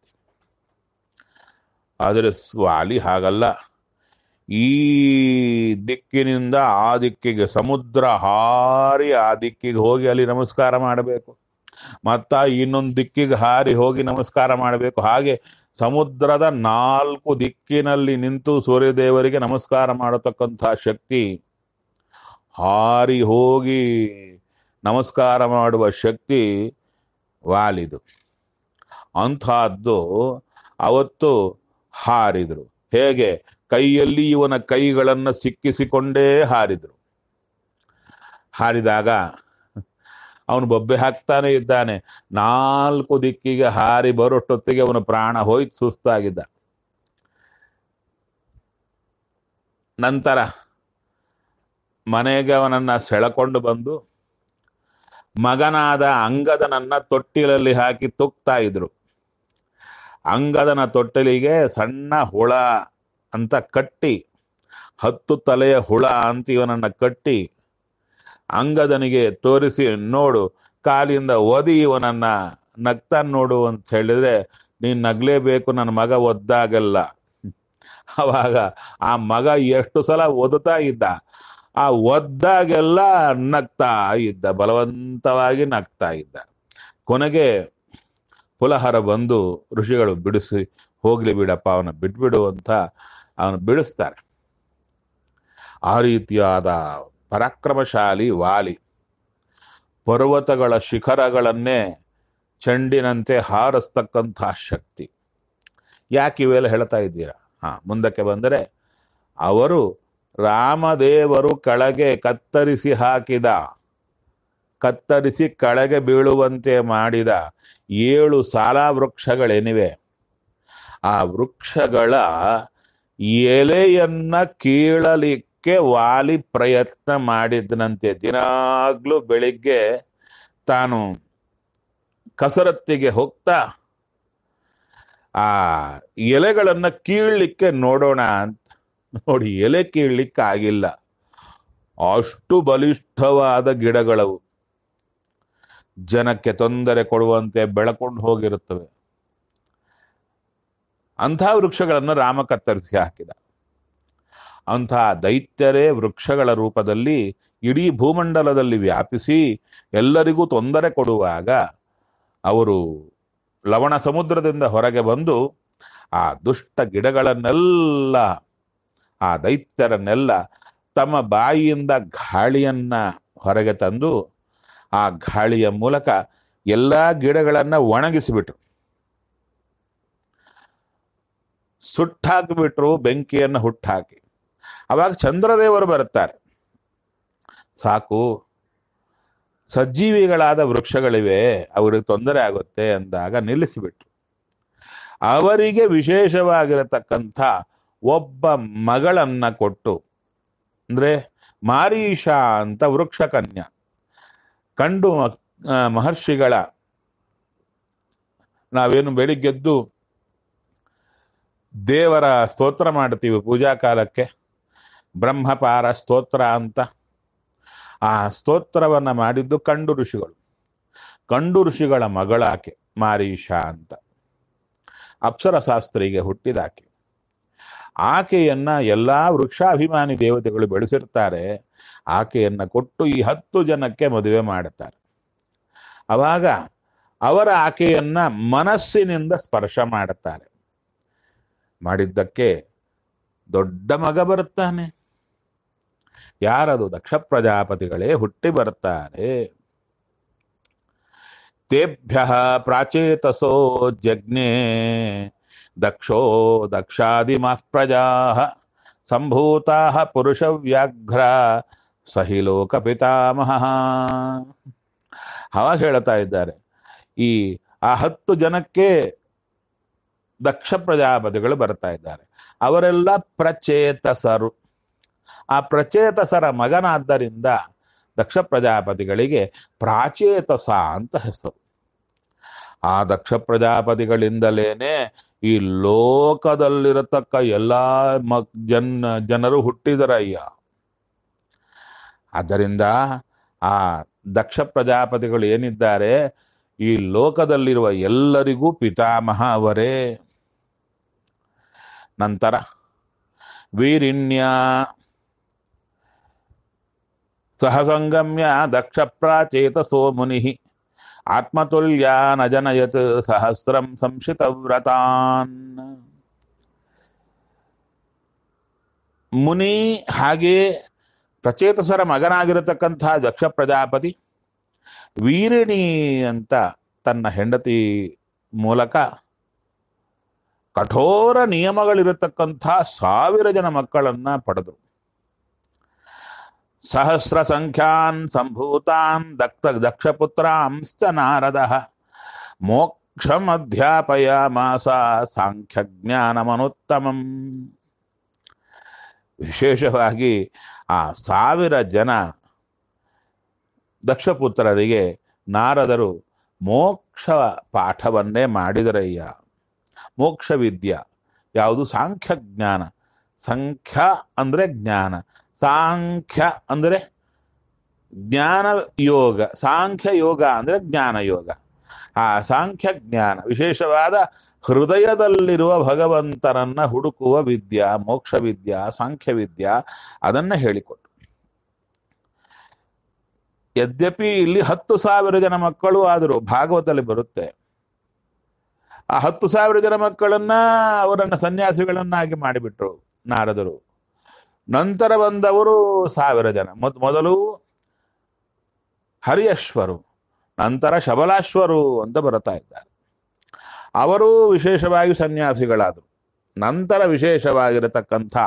ಆದರೆ ವಾಲಿ ಹಾಗಲ್ಲ. ಈ ದಿಕ್ಕಿನಿಂದ ಆ ದಿಕ್ಕಿಗೆ, ಸಮುದ್ರ ಹಾರಿ ಆ ದಿಕ್ಕಿಗೆ ಹೋಗಿ ಅಲ್ಲಿ ನಮಸ್ಕಾರ ಮಾಡಬೇಕು, ಮತ್ತ ಇನ್ನೊಂದು ದಿಕ್ಕಿಗೆ ಹಾರಿ ಹೋಗಿ ನಮಸ್ಕಾರ ಮಾಡಬೇಕು. ಹಾಗೆ ಸಮುದ್ರದ 4 ದಿಕ್ಕಿನಲ್ಲಿ ನಿಂತು ಸೂರ್ಯದೇವರಿಗೆ ನಮಸ್ಕಾರ ಮಾಡತಕ್ಕಂಥ ಶಕ್ತಿ, ಹಾರಿ ಹೋಗಿ ನಮಸ್ಕಾರ ಮಾಡುವ ಶಕ್ತಿ ವಾಲಿದು. ಅಂಥದ್ದು ಅವತ್ತು ಹಾರಿದ್ರು. ಹೇಗೆ? ಕೈಯಲ್ಲಿ ಇವನ ಕೈಗಳನ್ನು ಸಿಕ್ಕಿಸಿಕೊಂಡೇ ಹಾರಿದ್ರು. ಹಾರಿದಾಗ ಅವನು ಬೊಬ್ಬೆ ಹಾಕ್ತಾನೆ ಇದ್ದಾನೆ. 4 ದಿಕ್ಕಿಗೆ ಹಾರಿ ಬರೋಷ್ಟೊತ್ತಿಗೆ ಅವನ ಪ್ರಾಣ ಹೋಯ್ತು, ಸುಸ್ತಾಗಿದ್ದ. ನಂತರ ಮನೆಗೆ ಅವನನ್ನ ಸೆಳೆಕೊಂಡು ಬಂದು ಮಗನಾದ ಅಂಗದನನ್ನ ತೊಟ್ಟಿಲಲ್ಲಿ ಹಾಕಿ ತುಕ್ತಾ ಇದ್ರು. ಅಂಗದನ ತೊಟ್ಟಿಲಿಗೆ ಸಣ್ಣ ಹುಳ ಅಂತ ಕಟ್ಟಿ, 10 ತಲೆಯ ಹುಳ ಅಂತ ಇವನನ್ನ ಕಟ್ಟಿ ಅಂಗದನಿಗೆ ತೋರಿಸಿ, ನೋಡು ಕಾಲಿಂದ ಒದಿ ಇವನನ್ನ ನಗ್ತಾನ್ ನೋಡು ಅಂತ ಹೇಳಿದ್ರೆ, ನೀನ್ ನಗ್ಲೇಬೇಕು ನನ್ನ ಮಗ ಒದ್ದಾಗಲ್ಲ. ಅವಾಗ ಆ ಮಗ ಎಷ್ಟು ಸಲ ಒದ್ತಾ ಇದ್ದ, ಆ ಒದ್ದಾಗೆಲ್ಲ ನಗ್ತಾ ಇದ್ದ, ಬಲವಂತವಾಗಿ ನಗ್ತಾ ಇದ್ದ. ಕೊನೆಗೆ ಪುಲಹರ ಬಂದು ಋಷಿಗಳು ಬಿಡಿಸಿ, ಹೋಗ್ಲಿ ಬಿಡಪ್ಪ ಅವನ ಬಿಟ್ಬಿಡು ಅಂತ ಅವನು ಬಿಡಿಸ್ತಾರೆ. ಆ ರೀತಿಯಾದ ಪರಾಕ್ರಮಶಾಲಿ ವಾಲಿ. ಪರ್ವತಗಳ ಶಿಖರಗಳನ್ನೇ ಚೆಂಡಿನಂತೆ ಹಾರಿಸ್ತಕ್ಕಂಥ ಶಕ್ತಿ. ಯಾಕೆ ಇವೆಲ್ಲ ಹೇಳ್ತಾ ಇದ್ದೀರಾ? ಮುಂದಕ್ಕೆ ಬಂದರೆ, ಅವರು ರಾಮದೇವರು ಕೆಳಗೆ ಕತ್ತರಿಸಿ ಕೆಳಗೆ ಬೀಳುವಂತೆ ಮಾಡಿದ 7 ಸಾಲ ವೃಕ್ಷಗಳೇನಿವೆ, ಆ ವೃಕ್ಷಗಳ ಎಲೆಯನ್ನ ಕೀಳಲಿಕ್ಕೆ ವಾಲಿ ಪ್ರಯತ್ನ ಮಾಡಿದನಂತೆ. ದಿನಾಗ್ಲೂ ಬೆಳಿಗ್ಗೆ ತಾನು ಕಸರತ್ತಿಗೆ ಹೋಗ್ತಾ ಆ ಎಲೆಗಳನ್ನ ಕೀಳಲಿಕ್ಕೆ ನೋಡೋಣ ಅಂತ ನೋಡಿ, ಎಲೆ ಕೀಳಲಿಕ್ಕೆ ಆಗಿಲ್ಲ. ಅಷ್ಟು ಬಲಿಷ್ಠವಾದ ಗಿಡಗಳವು, ಜನಕ್ಕೆ ತೊಂದರೆ ಕೊಡುವಂತೆ ಬೆಳಕೊಂಡು ಹೋಗಿರುತ್ತವೆ. ಅಂಥ ವೃಕ್ಷಗಳನ್ನು ರಾಮ ಕತ್ತರಿಸಿ ಹಾಕಿದ. ಅಂಥ ದೈತ್ಯರೇ ವೃಕ್ಷಗಳ ರೂಪದಲ್ಲಿ ಇಡೀ ಭೂಮಂಡಲದಲ್ಲಿ ವ್ಯಾಪಿಸಿ ಎಲ್ಲರಿಗೂ ತೊಂದರೆ ಕೊಡುವಾಗ ಅವರು ಲವಣ ಸಮುದ್ರದಿಂದ ಹೊರಗೆ ಬಂದು ಆ ದುಷ್ಟ ಗಿಡಗಳನ್ನೆಲ್ಲ, ಆ ದೈತ್ಯರನ್ನೆಲ್ಲ ತಮ್ಮ ಬಾಯಿಯಿಂದ ಗಾಳಿಯನ್ನ ಹೊರಗೆ ತಂದು ಆ ಗಾಳಿಯ ಮೂಲಕ ಎಲ್ಲ ಗಿಡಗಳನ್ನ ಒಣಗಿಸಿಬಿಟ್ರು, ಸುಟ್ಟಾಕಿಬಿಟ್ರು, ಬೆಂಕಿಯನ್ನು ಹುಟ್ಟಾಕಿ. ಅವಾಗ ಚಂದ್ರದೇವರು ಬರುತ್ತಾರೆ. ಸಾಕು, ಸಜ್ಜೀವಿಗಳಾದ ವೃಕ್ಷಗಳಿವೆ, ಅವರಿಗೆ ತೊಂದರೆ ಆಗುತ್ತೆ ಅಂದಾಗ ನಿಲ್ಲಿಸಿಬಿಟ್ರು. ಅವರಿಗೆ ವಿಶೇಷವಾಗಿರತಕ್ಕಂಥ ಒಬ್ಬ ಮಗಳನ್ನ ಕೊಟ್ಟು, ಅಂದ್ರೆ ಮಾರೀಷಾ ಅಂತ ವೃಕ್ಷ ಕನ್ಯಾ, ಕಂಡು ಮಹರ್ಷಿಗಳ, ನಾವೇನು ಬೆಳಿಗ್ಗೆದ್ದು ದೇವರ ಸ್ತೋತ್ರ ಮಾಡ್ತೀವಿ ಪೂಜಾ ಕಾಲಕ್ಕೆ, ಬ್ರಹ್ಮಪಾರ ಸ್ತೋತ್ರ ಅಂತ, ಆ ಸ್ತೋತ್ರವನ್ನ ಮಾಡಿದ್ದು ಕಂಡು ಋಷಿಗಳು. ಕಂಡು ಋಷಿಗಳ ಮಗಳಾಕೆ ಮಾರೀಷಾ ಅಂತ, ಅಪ್ಸರಶಾಸ್ತ್ರಿಗೆ ಹುಟ್ಟಿದಾಕೆ. ಆಕೆಯನ್ನ ಎಲ್ಲಾ ವೃಕ್ಷಾಭಿಮಾನಿ ದೇವತೆಗಳು ಬೆಳೆಸಿರ್ತಾರೆ. ಆಕೆಯನ್ನ ಕೊಟ್ಟು ಈ 10 ಜನಕ್ಕೆ ಮದುವೆ ಮಾಡುತ್ತಾರೆ. ಅವಾಗ ಅವರ ಆಕೆಯನ್ನ ಮನಸ್ಸಿನಿಂದ ಸ್ಪರ್ಶ ಮಾಡುತ್ತಾರೆ. ಮಾಡಿದ್ದಕ್ಕೆ ದೊಡ್ಡ ಮಗ ಬರುತ್ತಾನೆ. ಯಾರದು? ದಕ್ಷ ಪ್ರಜಾಪತಿಗಳೇ ಹುಟ್ಟಿ ಬರ್ತಾರೆ. ತೇಭ್ಯ ಪ್ರಾಚೇತಸೋ ಜಜ್ಞೆ ದಕ್ಷೋ ದಕ್ಷಾದಿಮಃ ಪ್ರಜಾ ಸಂಭೂತಾ ಪುರುಷ ವ್ಯಾಘ್ರ ಸಹಿ ಲೋಕ ಪಿತಾಮಹ. ಅವಾಗ ಹೇಳ್ತಾ ಇದ್ದಾರೆ, ಆ 10 ಜನಕ್ಕೆ ದಕ್ಷ ಪ್ರಜಾಪತಿಗಳು ಬರ್ತಾ ಇದ್ದಾರೆ. ಅವರೆಲ್ಲ ಪ್ರಚೇತಸರು. ಆ ಪ್ರಚೇತಸರ ಮಗನಾದ್ದರಿಂದ ದಕ್ಷ ಪ್ರಜಾಪತಿಗಳಿಗೆ ಪ್ರಾಚೇತಸ ಅಂತ ಹೆಸರು. ಆ ದಕ್ಷ ಪ್ರಜಾಪತಿಗಳಿಂದಲೇನೆ ಈ ಲೋಕದಲ್ಲಿರತಕ್ಕ ಎಲ್ಲಾ ಜನರು ಹುಟ್ಟಿದರಯ್ಯ. ಆದ್ದರಿಂದ ಆ ದಕ್ಷ ಪ್ರಜಾಪತಿಗಳು ಏನಿದ್ದಾರೆ, ಈ ಲೋಕದಲ್ಲಿರುವ ಎಲ್ಲರಿಗೂ ಪಿತಾಮಹ ಅವರೇ. ನಂತರ ವೀರಿಣ್ಯ ಸಹಸಂಗಮ್ಯ ದಕ್ಷ ಪ್ರಾಚೇತಸೋ ಮುನಿ ಆತ್ಮತುಲ್ಯಾನಜನಯತ್ ಸಹಸ್ರಂ ಸಂಶಿತವ್ರತಾನ್. ಮುನಿ ಹಾಗೆ ಪ್ರಚೇತಸರ ಮಗನಾಗಿರತಕ್ಕಂಥ ದಕ್ಷ ಪ್ರಜಾಪತಿ ವೀರಿಣಿ ಅಂತ ತನ್ನ ಹೆಂಡತಿ ಮೂಲಕ ಕಠೋರ ನಿಯಮಗಳಿರತಕ್ಕಂಥ 1000 ಜನ ಮಕ್ಕಳನ್ನ ಪಡೆದರು. ಸಹಸ್ರ ಸಂಖ್ಯಾನ್ ಸಂಭೂತಾನ್ ದಕ್ಷಪುತ್ರಾಂಶ್ಚ ನಾರದ ಮೋಕ್ಷಂ ಅಧ್ಯಾಪಯ ಮಾಸ ಸಾಂಖ್ಯ ಜ್ಞಾನಮನುತ್ತಮಂ. ವಿಶೇಷವಾಗಿ ಆ 1000 ಜನ ದಕ್ಷಪುತ್ರರಿಗೆ ನಾರದರು ಮೋಕ್ಷ ಪಾಠವನ್ನೇ ಮಾಡಿದರಯ್ಯ. ಮೋಕ್ಷ ವಿದ್ಯಾ ಯಾವುದು? ಸಾಂಖ್ಯ ಜ್ಞಾನ. ಸಂಖ್ಯ ಅಂದ್ರೆ ಜ್ಞಾನ, ಸಾಂಖ್ಯ ಅಂದರೆ ಜ್ಞಾನ ಯೋಗ, ಸಾಂಖ್ಯ ಯೋಗ ಅಂದ್ರೆ ಜ್ಞಾನ ಯೋಗ. ಆ ಸಾಂಖ್ಯ ಜ್ಞಾನ ವಿಶೇಷವಾದ ಹೃದಯದಲ್ಲಿರುವ ಭಗವಂತನನ್ನ ಹುಡುಕುವ ವಿದ್ಯಾ, ಮೋಕ್ಷ ವಿದ್ಯಾ, ಸಾಂಖ್ಯ ವಿದ್ಯಾ, ಅದನ್ನ ಹೇಳಿಕೊಟ್ಟು. ಯದ್ಯಪಿ ಇಲ್ಲಿ 10,000 ಜನ ಮಕ್ಕಳು ಆದರೂ ಭಾಗವತದಲ್ಲಿ ಬರುತ್ತೆ. ಆ 10,000 ಜನ ಮಕ್ಕಳನ್ನ ಅವರನ್ನ ಸನ್ಯಾಸಿಗಳನ್ನಾಗಿ ಮಾಡಿಬಿಟ್ರು ನಾರದರು. ನಂತರ ಬಂದವರು 1000 ಜನ. ಮೊದಲು ಹರಿಯಶ್ವರು, ನಂತರ ಶಬಲಾಶ್ವರು ಅಂತ ಬರುತ್ತಾ ಇದ್ದಾರೆ. ಅವರು ವಿಶೇಷವಾಗಿ ಸನ್ಯಾಸಿಗಳಾದರು. ನಂತರ ವಿಶೇಷವಾಗಿರತಕ್ಕಂಥ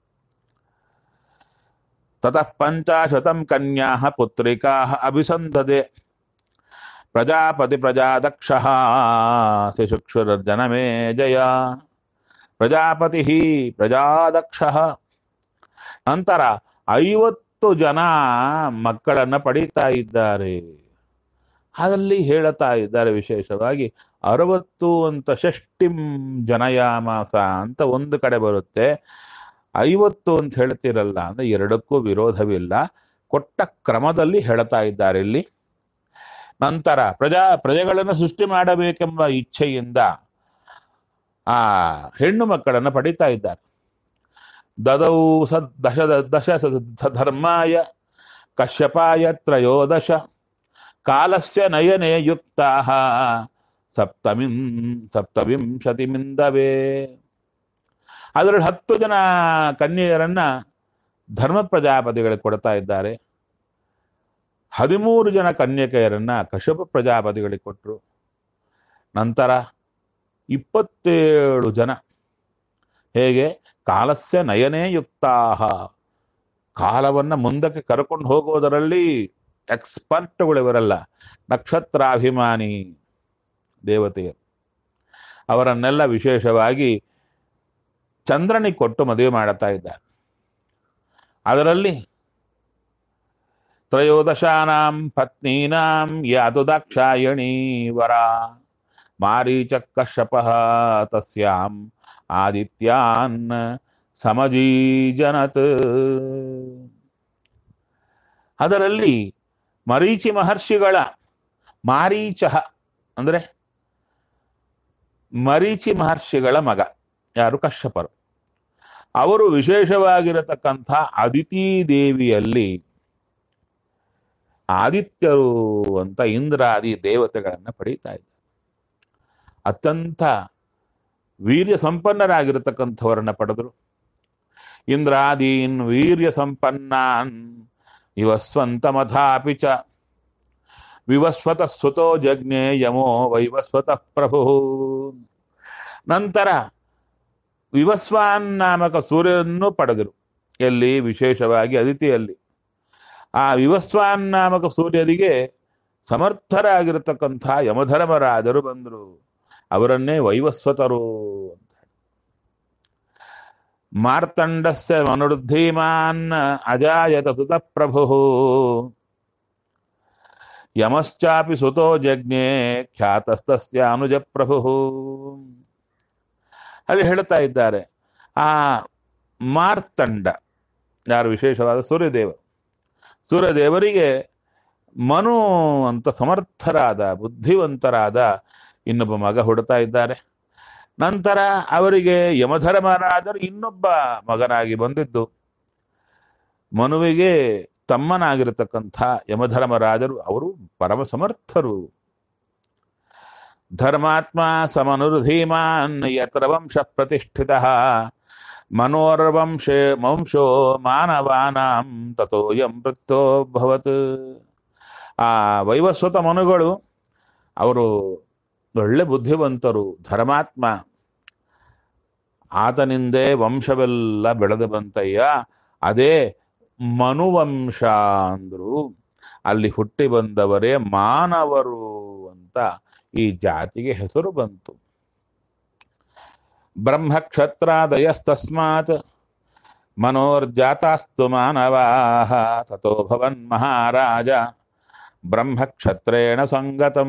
ತತಃ ಪಂಚಾಶತಂ ಕನ್ಯಾ ಪುತ್ರಿಕಾ ಅಭಿಸಂಧದೆ ಪ್ರಜಾಪತಿ ಪ್ರಜಾದಕ್ಷಃ ಶಿಶುಕ್ಷುರ್ಜನಮೇ ಜಯ ಪ್ರಜಾಪತಿ ಪ್ರಜಾದಕ್ಷಃ. ನಂತರ 50 ಜನ ಮಕ್ಕಳನ್ನ ಪಡೀತಾ ಇದ್ದಾರೆ. ಅದರಲ್ಲಿ ಹೇಳುತ್ತಾ ಇದ್ದಾರೆ ವಿಶೇಷವಾಗಿ 60 ಅಂತ ಷಷ್ಟಿಂ ಜನಯಾಮಾಸ ಅಂತ ಒಂದು ಕಡೆ ಬರುತ್ತೆ, 50 ಅಂತ ಹೇಳ್ತಿರಲ್ಲ ಅಂದ್ರೆ ಎರಡಕ್ಕೂ ವಿರೋಧವಿಲ್ಲ, ಕೊಟ್ಟ ಕ್ರಮದಲ್ಲಿ ಹೇಳ್ತಾ ಇದ್ದಾರೆ ಇಲ್ಲಿ. ನಂತರ ಪ್ರಜೆಗಳನ್ನು ಸೃಷ್ಟಿ ಮಾಡಬೇಕೆಂಬ ಇಚ್ಛೆಯಿಂದ ಆ ಹೆಣ್ಣು ಮಕ್ಕಳನ್ನು ಪಡೀತಾ ಇದ್ದಾರೆ. ದದೌ ದಶ ಧರ್ಮಾಯ ಕಶ್ಯಪಾಯ ತ್ರಯೋದಶ ಕಾಲಸ್ಯ ನಯನೆ ಯುಕ್ತಾಃ ಸಪ್ತವಿಂಶತಿಮಿಂದವೇ. ಅದರಲ್ಲಿ 10 ಜನ ಕನ್ಯೆಯರನ್ನ ಧರ್ಮ ಪ್ರಜಾಪತಿಗಳಿಗೆ ಕೊಡ್ತಾ ಇದ್ದಾರೆ. 13 ಜನ ಕನ್ಯಕೆಯರನ್ನ ಕಶ್ಯಪ ಪ್ರಜಾಪತಿಗಳಿಗೆ ಕೊಟ್ಟರು. ನಂತರ 27 ಜನ ಹೇಗೆ ಕಾಲಸ್ಯ ನಯನೇ ಯುಕ್ತಾಹ, ಕಾಲವನ್ನ ಮುಂದಕ್ಕೆ ಕರ್ಕೊಂಡು ಹೋಗೋದರಲ್ಲಿ ಎಕ್ಸ್ಪರ್ಟ್ಗಳಿವರಲ್ಲ, ನಕ್ಷತ್ರಾಭಿಮಾನಿ ದೇವತೆಯರು. ಅವರನ್ನೆಲ್ಲ ವಿಶೇಷವಾಗಿ ಚಂದ್ರನಿಗೆ ಕೊಟ್ಟು ಮದುವೆ ಮಾಡುತ್ತಾ ಇದ್ದಾರೆ. ಅದರಲ್ಲಿ ತ್ರಯೋದಶಾನಾಂ ಪತ್ನೀನಾಂ ಯಾತು ದಾಕ್ಷಾಯಣೀ ವರ ಮಾರೀಚ ಕಶ್ಯಪಃ ತಸ್ಯಾಂ ಆದಿತ್ಯಾನ್ ಸಮಜೀಜನತ್. ಅದರಲ್ಲಿ ಮರೀಚಿ ಮಹರ್ಷಿಗಳ ಮಾರೀಚ ಅಂದ್ರೆ ಮರೀಚಿ ಮಹರ್ಷಿಗಳ ಮಗ ಯಾರು? ಕಶ್ಯಪರು. ಅವರು ವಿಶೇಷವಾಗಿರತಕ್ಕಂಥ ಅದಿತಿ ದೇವಿಯಲ್ಲಿ ಆದಿತ್ಯರು ಅಂತ ಇಂದ್ರಾದಿ ದೇವತೆಗಳನ್ನ ಪಡೀತಾ ಇದ್ದಾರೆ. ಅತ್ಯಂತ ವೀರ್ಯ ಸಂಪನ್ನರಾಗಿರತಕ್ಕಂಥವರನ್ನ ಪಡೆದರು. ಇಂದ್ರಾದೀನ್ ವೀರ್ಯ ಸಂಪನ್ನಾನ್ ಇವಸ್ವಂತಮಥಾಪಿ ಚ ವಿವಸ್ವತ ಸುತೋ ಜಜ್ಞೆ ಯಮೋ ವೈವಸ್ವತಃ ಪ್ರಭು. ನಂತರ ವಿವಸ್ವಾನ್ ನಾಮಕ ಸೂರ್ಯನನ್ನು ಪಡೆದರು. ಎಲ್ಲಿ? ವಿಶೇಷವಾಗಿ ಅದಿತಿಯಲ್ಲಿ. ಆ ವಿವಸ್ವಾನ್ ನಾಮಕ ಸೂರ್ಯರಿಗೆ ಸಮರ್ಥರಾಗಿರತಕ್ಕಂಥ ಯಮಧರ್ಮರಾಜರು ಬಂದರು. ಅವರನ್ನೇ ವೈವಸ್ವತರು ಅಂತ. ಮಾರ್ತಂಡಸ್ಯ ಮನುರ್ಧೀಮಾನ್ ಅಜಾಯತ ಸುತ ಪ್ರಭು ಯಮಶ್ಚಾಪಿ ಸುತೋ ಜಜ್ಞೆ ಖ್ಯಾತಸ್ತಸ್ಯ ಅನುಜ ಪ್ರಭು. ಅಲ್ಲಿ ಹೇಳ್ತಾ ಇದ್ದಾರೆ, ಆ ಮಾರ್ತಂಡ ಯಾರು? ವಿಶೇಷವಾದ ಸೂರ್ಯದೇವರಿಗೆ ಮನು ಅಂತ ಸಮರ್ಥರಾದ ಬುದ್ಧಿವಂತರಾದ ಇನ್ನೊಬ್ಬ ಮಗ ಹುಡುತ್ತಾ ಇದ್ದಾರೆ. ನಂತರ ಅವರಿಗೆ ಯಮಧರ್ಮರಾಜರು ಇನ್ನೊಬ್ಬ ಮಗನಾಗಿ ಬಂದಿದ್ದು. ಮನುವಿಗೆ ತಮ್ಮನಾಗಿರತಕ್ಕಂಥ ಯಮಧರ್ಮರಾಜರು ಅವರು ಪರಮ ಸಮರ್ಥರು. ಧರ್ಮಾತ್ಮ ಸಮನುರ್ಧೀಮಾನ್ ಯತ್ರ ವಂಶ ಪ್ರತಿಷ್ಠಿತಃ ವಂಶೋ ಮಾನವಾನಾಂ ತತೋಯಂ ಮೃತ್ಯೋ ಭವತ್. ಆ ವೈವಸ್ವತ ಮನುಗಳು ಅವರು ಒಳ್ಳೆ ಬುದ್ಧಿವಂತರು, ಧರ್ಮಾತ್ಮ. ಆತನಿಂದೇ ವಂಶವೆಲ್ಲ ಬೆಳೆದು ಬಂತಯ್ಯ, ಅದೇ ಮನುವಂಶ ಅಂದ್ರು. ಅಲ್ಲಿ ಹುಟ್ಟಿ ಬಂದವರೇ ಮಾನವರು ಅಂತ ಈ ಜಾತಿಗೆ ಹೆಸರು ಬಂತು. ಬ್ರಹ್ಮಕ್ಷತ್ರಾದಯಸ್ತಸ್ಮಾತ್ ಮನೋರ್ಜಾತಾಸ್ತು ಮಾನವಾಃ ತತೋ ಭವನ್ ಮಹಾರಾಜ ಬ್ರಹ್ಮಕ್ಷತ್ರೇಣ ಸಂಗತಂ.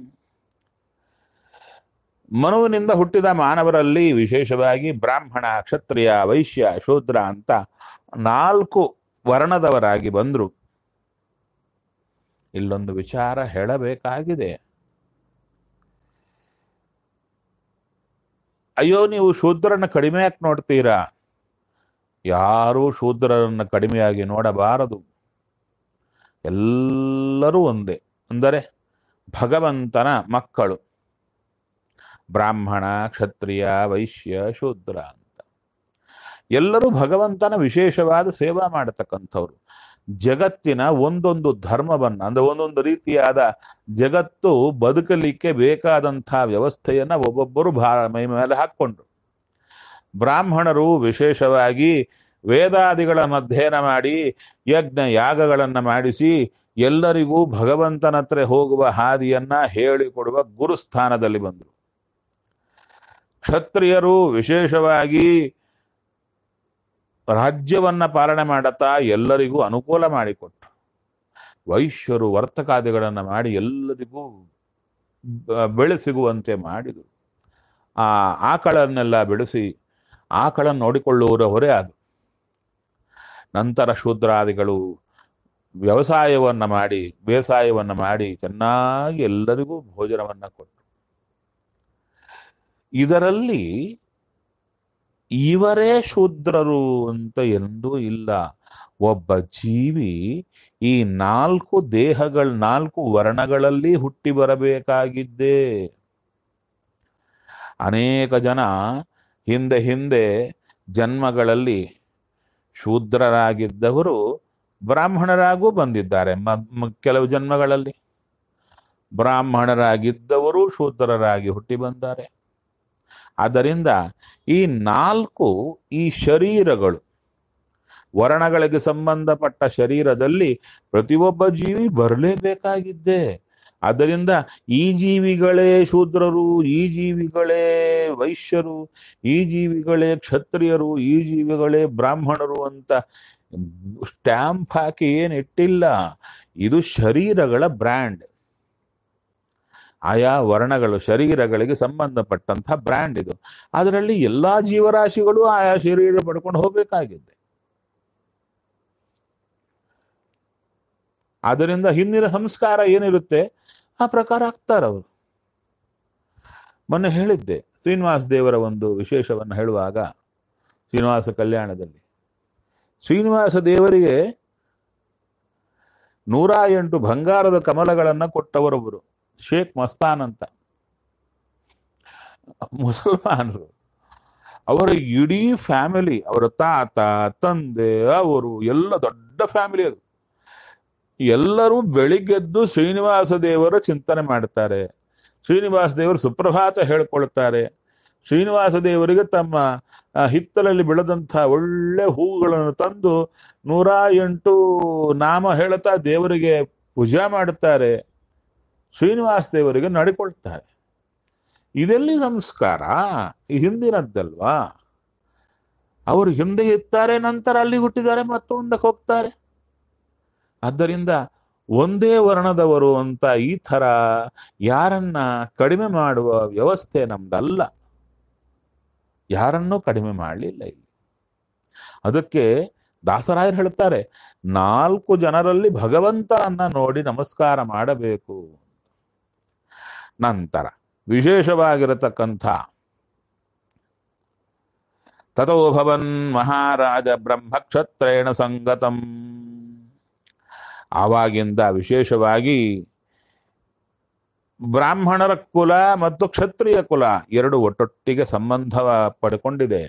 ಮನುವಿನಿಂದ ಹುಟ್ಟಿದ ಮಾನವರಲ್ಲಿ ವಿಶೇಷವಾಗಿ ಬ್ರಾಹ್ಮಣ, ಕ್ಷತ್ರಿಯ, ವೈಶ್ಯ, ಶೂದ್ರ ಅಂತ 4 ವರ್ಣದವರಾಗಿ ಬಂದರು. ಇಲ್ಲೊಂದು ವಿಚಾರ ಹೇಳಬೇಕಾಗಿದೆ. ಅಯ್ಯೋ, ನೀವು ಶೂದ್ರರನ್ನ ಕಡಿಮೆ ಯಾಕೆ ನೋಡ್ತೀರಾ? ಯಾರೂ ಶೂದ್ರರನ್ನ ಕಡಿಮೆಯಾಗಿ ನೋಡಬಾರದು. ಎಲ್ಲರೂ ಒಂದೇ, ಅಂದರೆ ಭಗವಂತನ ಮಕ್ಕಳು. ಬ್ರಾಹ್ಮಣ, ಕ್ಷತ್ರಿಯ, ವೈಶ್ಯ, ಶೂದ್ರ ಅಂತ ಎಲ್ಲರೂ ಭಗವಂತನ ವಿಶೇಷವಾದ ಸೇವಾ ಮಾಡತಕ್ಕಂಥವ್ರು. ಜಗತ್ತಿನ ಒಂದೊಂದು ಧರ್ಮವನ್ನ ಅಂದ್ರೆ ಒಂದೊಂದು ರೀತಿಯಾದ ಜಗತ್ತು ಬದುಕಲಿಕ್ಕೆ ಬೇಕಾದಂಥ ವ್ಯವಸ್ಥೆಯನ್ನ ಒಬ್ಬೊಬ್ಬರು ಮೈ ಮೇಲೆ ಹಾಕ್ಕೊಂಡ್ರು. ಬ್ರಾಹ್ಮಣರು ವಿಶೇಷವಾಗಿ ವೇದಾದಿಗಳನ್ನು ಅಧ್ಯಯನ ಮಾಡಿ ಯಜ್ಞ ಯಾಗಗಳನ್ನು ಮಾಡಿಸಿ ಎಲ್ಲರಿಗೂ ಭಗವಂತನತ್ರ ಹೋಗುವ ಹಾದಿಯನ್ನ ಹೇಳಿಕೊಡುವ ಗುರುಸ್ಥಾನದಲ್ಲಿ ಬಂದರು. ಕ್ಷತ್ರಿಯರು ವಿಶೇಷವಾಗಿ ರಾಜ್ಯವನ್ನ ಪಾಲನೆ ಮಾಡುತ್ತಾ ಎಲ್ಲರಿಗೂ ಅನುಕೂಲ ಮಾಡಿಕೊಟ್ರು. ವೈಶ್ಯರು ವರ್ತಕಾದಿಗಳನ್ನು ಮಾಡಿ ಎಲ್ಲರಿಗೂ ಬೆಳೆ ಸಿಗುವಂತೆ ಮಾಡಿದರು. ಆ ಆಕಳನ್ನೆಲ್ಲ ಬೆಳೆಸಿ ಆಕಳನ್ನು ನೋಡಿಕೊಳ್ಳುವವರೇ ಅದು. ನಂತರ ಶೂದ್ರಾದಿಗಳು ವ್ಯವಸಾಯವನ್ನ ಮಾಡಿ ಬೇಸಾಯವನ್ನ ಮಾಡಿ ಚೆನ್ನಾಗಿ ಎಲ್ಲರಿಗೂ ಭೋಜನವನ್ನ ಕೊಟ್ಟರು. ಇದರಲ್ಲಿ ಇವರೇ ಶೂದ್ರರು ಅಂತ ಎಂದೂ ಇಲ್ಲ. ಒಬ್ಬ ಜೀವಿ ಈ 4 ದೇಹಗಳ 4 ವರ್ಣಗಳಲ್ಲಿ ಹುಟ್ಟಿ ಬರಬೇಕಾಗಿದ್ದೇ. ಅನೇಕ ಜನ ಹಿಂದೆ ಜನ್ಮಗಳಲ್ಲಿ ಶೂದ್ರರಾಗಿದ್ದವರು ಬ್ರಾಹ್ಮಣರಾಗೂ ಬಂದಿದ್ದಾರೆ. ಕೆಲವು ಜನ್ಮಗಳಲ್ಲಿ ಬ್ರಾಹ್ಮಣರಾಗಿದ್ದವರು ಶೂದ್ರರಾಗಿ ಹುಟ್ಟಿ ಬಂದ್ದಾರೆ. ಆದ್ದರಿಂದ ಈ 4 ಈ ಶರೀರಗಳು ವರ್ಣಗಳಿಗೆ ಸಂಬಂಧಪಟ್ಟ ಶರೀರದಲ್ಲಿ ಪ್ರತಿಯೊಬ್ಬ ಜೀವಿ ಬರಲೇಬೇಕಾಗಿದ್ದೆ. ಆದ್ದರಿಂದ ಈ ಜೀವಿಗಳೇ ಶೂದ್ರರು, ಈ ಜೀವಿಗಳೇ ವೈಶ್ಯರು, ಈ ಜೀವಿಗಳೇ ಕ್ಷತ್ರಿಯರು, ಈ ಜೀವಿಗಳೇ ಬ್ರಾಹ್ಮಣರು ಅಂತ ಸ್ಟ್ಯಾಂಪ್ ಹಾಕಿ ಏನಿಟ್ಟಿಲ್ಲ. ಇದು ಶರೀರಗಳ ಬ್ರ್ಯಾಂಡ್. ಆಯಾ ವರ್ಣಗಳು ಶರೀರಗಳಿಗೆ ಸಂಬಂಧಪಟ್ಟಂತಹ ಬ್ರ್ಯಾಂಡ್ ಇದು. ಅದರಲ್ಲಿ ಎಲ್ಲಾ ಜೀವರಾಶಿಗಳು ಆಯಾ ಶರೀರ ಪಡ್ಕೊಂಡು ಹೋಗಬೇಕಾಗಿದೆ. ಆದ್ದರಿಂದ ಹಿಂದಿನ ಸಂಸ್ಕಾರ ಏನಿರುತ್ತೆ ಆ ಪ್ರಕಾರ ಆಗ್ತಾರವರು. ಮೊನ್ನೆ ಹೇಳಿದ್ದೆ ಶ್ರೀನಿವಾಸ ದೇವರ ಒಂದು ವಿಶೇಷವನ್ನು ಹೇಳುವಾಗ, ಶ್ರೀನಿವಾಸ ಕಲ್ಯಾಣದಲ್ಲಿ ಶ್ರೀನಿವಾಸ ದೇವರಿಗೆ 108 ಬಂಗಾರದ ಕಮಲಗಳನ್ನು ಕೊಟ್ಟವರೊಬ್ಬರು ಶೇಖ್ ಮಸ್ತಾನ್ ಅಂತ, ಮುಸಲ್ಮಾನರು. ಅವರ ಇಡೀ ಫ್ಯಾಮಿಲಿ, ಅವರ ತಾತ ತಂದೆ ಅವರು ಎಲ್ಲ ದೊಡ್ಡ ಫ್ಯಾಮಿಲಿ ಅದು. ಎಲ್ಲರೂ ಬೆಳಿಗ್ಗೆದ್ದು ಶ್ರೀನಿವಾಸ ದೇವರ ಚಿಂತನೆ ಮಾಡ್ತಾರೆ. ಶ್ರೀನಿವಾಸ ದೇವರು ಸುಪ್ರಭಾತ ಹೇಳ್ಕೊಳ್ತಾರೆ. ಶ್ರೀನಿವಾಸ ದೇವರಿಗೆ ತಮ್ಮ ಹಿತ್ತಲಲ್ಲಿ ಬೆಳೆದಂಥ ಒಳ್ಳೆ ಹೂಗಳನ್ನು ತಂದು 108 ನಾಮ ಹೇಳುತ್ತಾ ದೇವರಿಗೆ ಪೂಜೆ ಮಾಡುತ್ತಾರೆ. ಶ್ರೀನಿವಾಸ ದೇವರಿಗೆ ನಡಿಕೊಳ್ತಾರೆ. ಇದೆಲ್ಲಿ ಸಂಸ್ಕಾರ? ಈ ಹಿಂದಿನದ್ದಲ್ವಾ? ಅವರು ಹಿಂದೆ ಇರ್ತಾರೆ, ನಂತರ ಅಲ್ಲಿ ಹುಟ್ಟಿದ್ದಾರೆ, ಮತ್ತೊಂದಕ್ಕೆ ಹೋಗ್ತಾರೆ. ಆದ್ದರಿಂದ ಒಂದೇ ವರ್ಣದವರು ಅಂತ ಈ ಥರ ಯಾರನ್ನ ಕಡಿಮೆ ಮಾಡುವ ವ್ಯವಸ್ಥೆ ನಮ್ದಲ್ಲ. ಯಾರನ್ನೂ ಕಡಿಮೆ ಮಾಡಲಿಲ್ಲ ಇಲ್ಲಿ. ಅದಕ್ಕೆ ದಾಸರಾಯರು ಹೇಳ್ತಾರೆ, 4 ಜನರಲ್ಲಿ ಭಗವಂತನನ್ನ ನೋಡಿ ನಮಸ್ಕಾರ ಮಾಡಬೇಕು. ನಂತರ ವಿಶೇಷವಾಗಿರತಕ್ಕಂಥ ತಥೋ ಭವನ್ ಮಹಾರಾಜ ಬ್ರಹ್ಮಕ್ಷತ್ರೇಣ ಸಂಗತಂ. ಆವಾಗಿಂದ ವಿಶೇಷವಾಗಿ ಬ್ರಾಹ್ಮಣರ ಕುಲ ಮತ್ತು ಕ್ಷತ್ರಿಯ ಕುಲ 2 ಒಟ್ಟೊಟ್ಟಿಗೆ ಸಂಬಂಧ ಪಡ್ಕೊಂಡಿದೆ.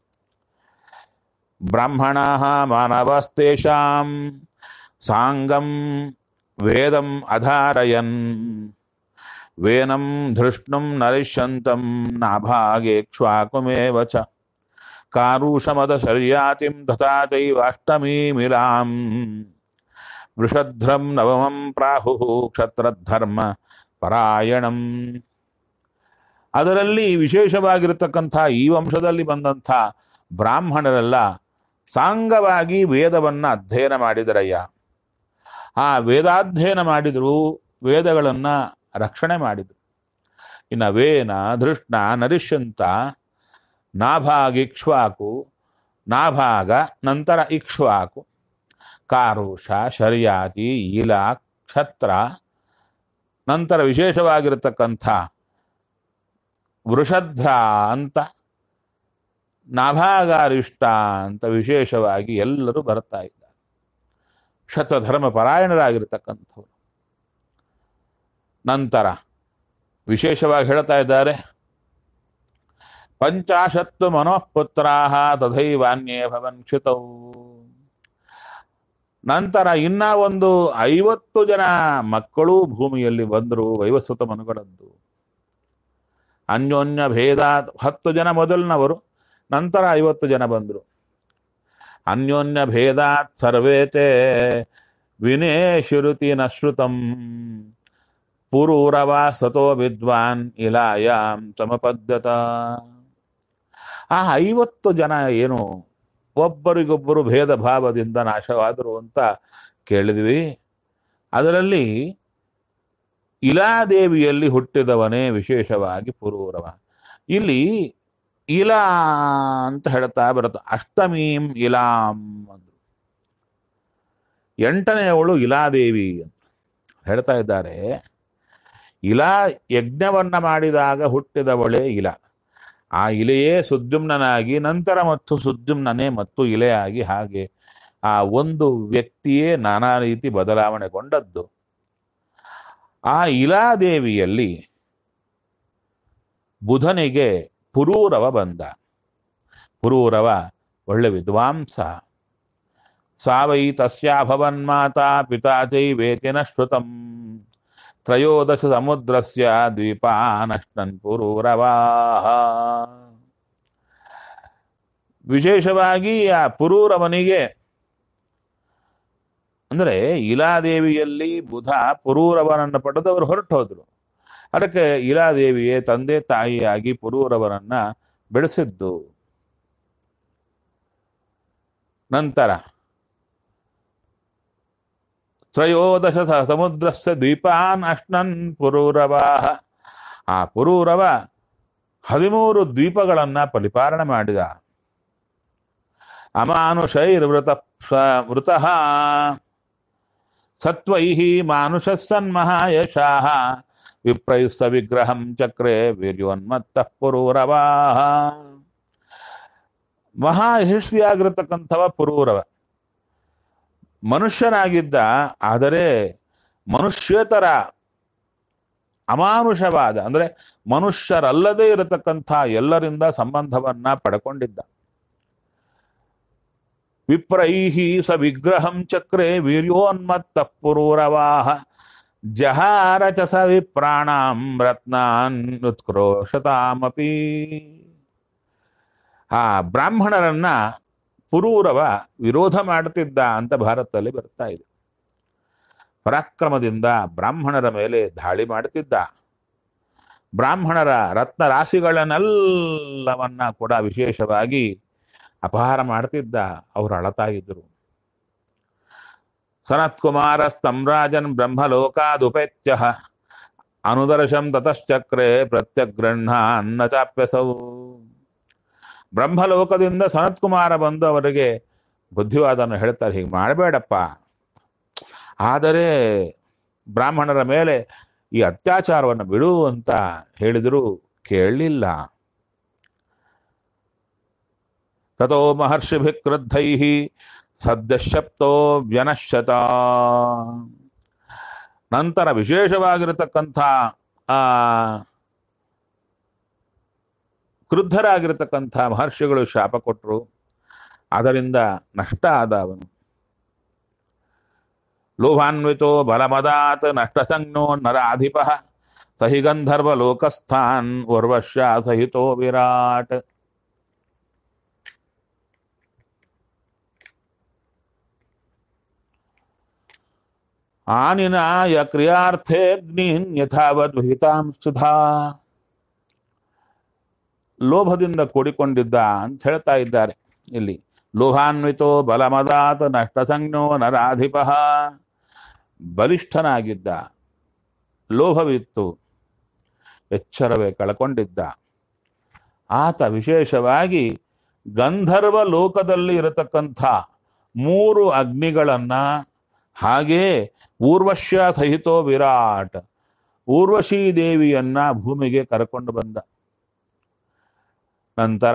ಬ್ರಾಹ್ಮಣಾ ಮಾನವಸ್ತೇಷಾಂ ಸಾಂಗಂ ವೇದಂ ಅಧಾರಯನ್ ವೇನಂ ಧೃಷ್ಣುಂ ನರಿಷ್ಯಂತಂ ನಾಭಾಗೇಕ್ಷ್ವಾಕುಮೇವ ಚ ಕಾರುಷಮದ ಶರ್ಯಾತಿಂ ತಥಾ ಚೈವಾಷ್ಟಮೀ ಮಿಲಾಂ ವೃಷಧ್ರಂ ನವಮಂ ಪ್ರಾಹುಃ ಕ್ಷತ್ರಧರ್ಮ ಪರಾಯಣಂ. ಅದರಲ್ಲಿ ವಿಶೇಷವಾಗಿರತಕ್ಕಂಥ ಈ ವಂಶದಲ್ಲಿ ಬಂದಂಥ ಬ್ರಾಹ್ಮಣರೆಲ್ಲ ಸಾಂಗವಾಗಿ ವೇದವನ್ನ ಅಧ್ಯಯನ ಮಾಡಿದರಯ್ಯ. ಆ ವೇದಾಧ್ಯಯನ ಮಾಡಿದ್ರು, ವೇದಗಳನ್ನ ರಕ್ಷಣೆ ಮಾಡಿದ್ರು. ಇನ್ನು ವೇನ ಧೃಷ್ಣ ನರಿಷ್ಯಂತ ನಾಭಾಗ ಇಕ್ಷ್ವಾಕು, ನಾಭಾಗ ನಂತರ ಇಕ್ಷ್ವಾಕು, ಕಾರುಷ ಶರ್ಯಾತಿ ಈಲ ಕ್ಷತ್ರ, ನಂತರ ವಿಶೇಷವಾಗಿರತಕ್ಕಂಥ ವೃಷಧ್ರ ಅಂತ, ನಾಭಾಗಾರಿಷ್ಟ ಅಂತ ವಿಶೇಷವಾಗಿ ಎಲ್ಲರೂ ಬರ್ತಾ ಇದ್ದಾರೆ. ಕ್ಷತ್ರಧರ್ಮ ಪರಾಯಣರಾಗಿರ್ತಕ್ಕಂಥವ್ರು. ನಂತರ ವಿಶೇಷವಾಗಿ ಹೇಳ್ತಾ ಇದ್ದಾರೆ, 50 ಮನೋಃಪುತ್ರಾಃ ತಥೈವಾನ್ಯೇ ಭವನ್ ಕ್ಷಿತೌ. ನಂತರ ಇನ್ನ ಒಂದು 50 ಜನ ಮಕ್ಕಳು ಭೂಮಿಯಲ್ಲಿ ಬಂದರು ವೈವಸ್ವತ ಮನುಗಳದ್ದು. ಅನ್ಯೋನ್ಯ ಭೇದ 10 ಜನ ಮೊದಲಿನವರು, ನಂತರ 50 ಜನ ಬಂದರು. ಅನ್ಯೋನ್ಯ ಭೇದಾತ್ ಸರ್ವೇತೆ ವಿನೇ ಶ್ರುತಿ ನ ಶ್ರುತಂ ಪುರೂರವ ಸತೋ ವಿದ್ವಾನ್ ಇಲಾಯಾಂ ಸಮಪದ್ಯತ. ಆ 50 ಜನ ಏನು ಒಬ್ಬರಿಗೊಬ್ಬರು ಭೇದ ಭಾವದಿಂದ ನಾಶವಾದರು ಅಂತ ಕೇಳಿದ್ವಿ. ಅದರಲ್ಲಿ ಇಲಾದೇವಿಯಲ್ಲಿ ಹುಟ್ಟಿದವನೇ ವಿಶೇಷವಾಗಿ ಪುರೂರವ. ಇಲ್ಲಿ ಇಲಾ ಅಂತ ಹೇಳ್ತಾ ಬರುತ್ತೆ. ಅಷ್ಟಮೀಂ ಇಲಾಂ ಅಂದ್ರು. 8ನೆಯವಳು ಇಲಾದೇವಿ ಅಂತ ಹೇಳ್ತಾ ಇದ್ದಾರೆ. ಇಲಾ ಯಜ್ಞವನ್ನ ಮಾಡಿದಾಗ ಹುಟ್ಟಿದವಳೇ ಇಲ. ಆ ಇಲೆಯೇ ಸುದ್ಯುಮ್ನಾಗಿ, ನಂತರ ಮತ್ತು ಸುದ್ಯುಮ್ನೇ ಮತ್ತು ಇಲೆಯಾಗಿ, ಹಾಗೆ ಆ ಒಂದು ವ್ಯಕ್ತಿಯೇ ನಾನಾ ರೀತಿ ಬದಲಾವಣೆಗೊಂಡದ್ದು. ಆ ಇಲಾದೇವಿಯಲ್ಲಿ ಬುಧನಿಗೆ ಪುರೂರವ ಬಂದ. ಪುರೂರವ ಒಳ್ಳೆ ವಿದ್ವಾಂಸ. ಸಾವೈ ತಸ್ಯಾಭವನ್ ಮಾತಾ ಪಿತಾ ಚೈವೇತಿ ನ ಶ್ರುತಂ ತ್ರಯೋದಶ ಸಮುದ್ರಸ್ಯ ದ್ವೀಪಾನಷ್ಟನ್ ಪುರೂರವಾಹ. ವಿಶೇಷವಾಗಿ ಆ ಪುರೂರವನಿಗೆ ಅಂದರೆ ಇಲಾದೇವಿಯಲ್ಲಿ ಬುಧ ಪುರೂರವನನ್ನು ಪಡೆದು ಅವರು ಹೊರಟು ಹೋದ್ರು. ಅದಕ್ಕೆ ಇಲಾದೇವಿಯೇ ತಂದೆ ತಾಯಿಯಾಗಿ ಪುರೂರವನನ್ನ ಬೆಳೆಸಿದ್ದು. ನಂತರ ತ್ರಯೋದಶ ಸಮುದ್ರಸ್ಯ ದ್ವೀಪಾನ್ ಅಶ್ನನ್ ಪುರೂರವಾಹ. ಆ ಪುರೂರವ 13 ದ್ವೀಪಗಳನ್ನ ಪರಿಪಾಲನೆ ಮಾಡಿದ. ಅಮಾನುಷೈರ್ವೃತ ವೃತಃ ಸತ್ವೈಃ ಮಾನುಷಸ್ಸನ್ಮಹಾಯಶಾಃ ವಿಪ್ರೈಸ್ಸ ವಿಗ್ರಹಂ ಚಕ್ರೆ ವೀರ್ಯೋನ್ಮತ್ತಃ ಪುರೂರವಾಹ. ಮಹಾ ಯಶಸ್ವಿಯಾಗಿರತಕ್ಕಂಥವ ಪುರೂರವ. ಮನುಷ್ಯನಾಗಿದ್ದ, ಆದರೆ ಮನುಷ್ಯೇತರ ಅಮಾನುಷವಾದ ಅಂದರೆ ಮನುಷ್ಯರಲ್ಲದೇ ಇರತಕ್ಕಂಥ ಎಲ್ಲರಿಂದ ಸಂಬಂಧವನ್ನ ಪಡ್ಕೊಂಡಿದ್ದ. ವಿಪ್ರೈಹಿ ಸ ವಿಗ್ರಹಂ ಚಕ್ರೆ ವೀರ್ಯೋನ್ಮತ್ತ ಪುರೂರವಾಹ ಜಹಾರ ಚ ಸ ವಿಪ್ರಾಣಾಂ ರತ್ನಾನ್ ಉತ್ಕ್ರೋಶತಾಮಪಿ. ಆ ಬ್ರಾಹ್ಮಣರನ್ನ ಪುರೂರವ ವಿರೋಧ ಮಾಡುತ್ತಿದ್ದ ಅಂತ ಭಾರತದಲ್ಲಿ ಬರ್ತಾ ಇದೆ. ಪರಾಕ್ರಮದಿಂದ ಬ್ರಾಹ್ಮಣರ ಮೇಲೆ ದಾಳಿ ಮಾಡುತ್ತಿದ್ದ. ಬ್ರಾಹ್ಮಣರ ರತ್ನ ರಾಶಿಗಳನ್ನೆಲ್ಲವನ್ನ ಕೂಡ ವಿಶೇಷವಾಗಿ ಅಪಹಾರ ಮಾಡ್ತಿದ್ದ. ಅವರು ಅಳತಾ ಇದ್ರು. ಸನತ್ಕುಮಾರ ಸ್ತಮ್ರಾಜನ್ ಬ್ರಹ್ಮಲೋಕಾದುಪೇತ್ಯ ಅನುದರ್ಶಂ ತತಶ್ಚಕ್ರೆ ಪ್ರತ್ಯಗ್ರಹಣ ಅನ್ನ ಚಾಪ್ಯಸೌ. ಬ್ರಹ್ಮಲೋಕದಿಂದ ಸನತ್ಕುಮಾರ ಬಂದು ಅವರಿಗೆ ಬುದ್ಧಿವಾದವನ್ನು ಹೇಳ್ತಾರೆ, ಹೀಗೆ ಮಾಡಬೇಡಪ್ಪ. ಆದರೆ ಬ್ರಾಹ್ಮಣರ ಮೇಲೆ ಈ ಅತ್ಯಾಚಾರವನ್ನು ಬಿಡು ಅಂತ ಹೇಳಿದರೂ ಕೇಳಲಿಲ್ಲ. ತಥೋ ಮಹರ್ಷಿಭಿ ಕ್ರುದ್ಧೈಃ ಸದ್ಯಶಪ್ತೋ ವ್ಯನಶ್ಯತ. ನಂತರ ವಿಶೇಷವಾಗಿರತಕ್ಕಂಥ ಕ್ರುದ್ಧರಾಗಿರತಕ್ಕಂಥ ಮಹರ್ಷಿಗಳು ಶಾಪ ಕೊಟ್ಟರು. ಅದರಿಂದ ನಷ್ಟ ಆದ ಅವನು. ಲೋಭಾನ್ವಿತೋ ಬಲಮದಾತ್ ನಷ್ಟಸಂಜ್ಞೋ ನರಾಧಿಪಃ ಸಹಿ ಗಂಧರ್ವ ಲೋಕಸ್ಥಾನ್ ಉರ್ವಶ್ಯ ಸಹಿತೋ ವಿರಾಟ್. ಆನಿನಾಯ ಕ್ರಿಯಾರ್ಥೇಗ್ನಿನ್ ಯಥಾವದ್ ವಿಹಿತಾಂ ಸುಧಾ. ಲೋಭದಿಂದ ಕೂಡಿಕೊಂಡಿದ್ದ ಅಂತ ಹೇಳ್ತಾ ಇದ್ದಾರೆ ಇಲ್ಲಿ. ಲೋಭಾನ್ವಿತೋ ಬಲಮದಾತ್ ನಷ್ಟಸಂಜ್ಞೋ ನರಾಧಿಪಃ. ಬಲಿಷ್ಠನಾಗಿದ್ದ, ಲೋಭವಿತ್ತು, ಎಚ್ಚರವೇ ಕಳ್ಕೊಂಡಿದ್ದ. ಆತ ವಿಶೇಷವಾಗಿ ಗಂಧರ್ವ ಲೋಕದಲ್ಲಿ ಇರತಕ್ಕಂಥ 3 ಅಗ್ನಿಗಳನ್ನ, ಹಾಗೇ ಊರ್ವಶ್ಯ ಸಹಿತೋ ವಿರಾಟ್, ಊರ್ವಶೀ ದೇವಿಯನ್ನ ಭೂಮಿಗೆ ಕರ್ಕೊಂಡು ಬಂದ. ನಂತರ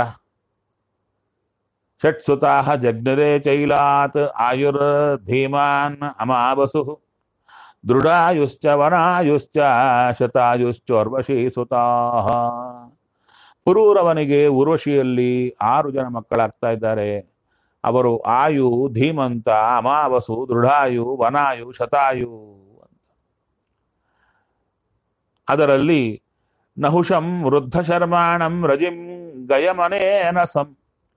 ಷಟ್ಸುತಾಃ ಜಗ್ನರೇ ಚೈಲಾತ್ ಆಯುರ್ಧೀಮಾನ್ ಅಮಾವಸು ದೃಢಾಯುಶ್ಚ ವನಾಯುಶ್ಚ ಶತಾಯುಶ್ಚೋರ್ವಶೀ ಸುತಾಃ. ಪುರೂರವನಿಗೆ ಊರ್ವಶಿಯಲ್ಲಿ 6 ಜನ ಮಕ್ಕಳಾಗ್ತಾ ಇದ್ದಾರೆ. ಅವರು ಆಯು ಧೀಮಂತ ಅಮಾವಸು ದೃಢಾಯು ವನಾಯು ಶತಾಯು. ಅದರಲ್ಲಿ ನಹುಷಂ ವೃದ್ಧ ಶರ್ಮಾಣಂ ರಜಿಂ ಗಯಮನೇನ ಸಂ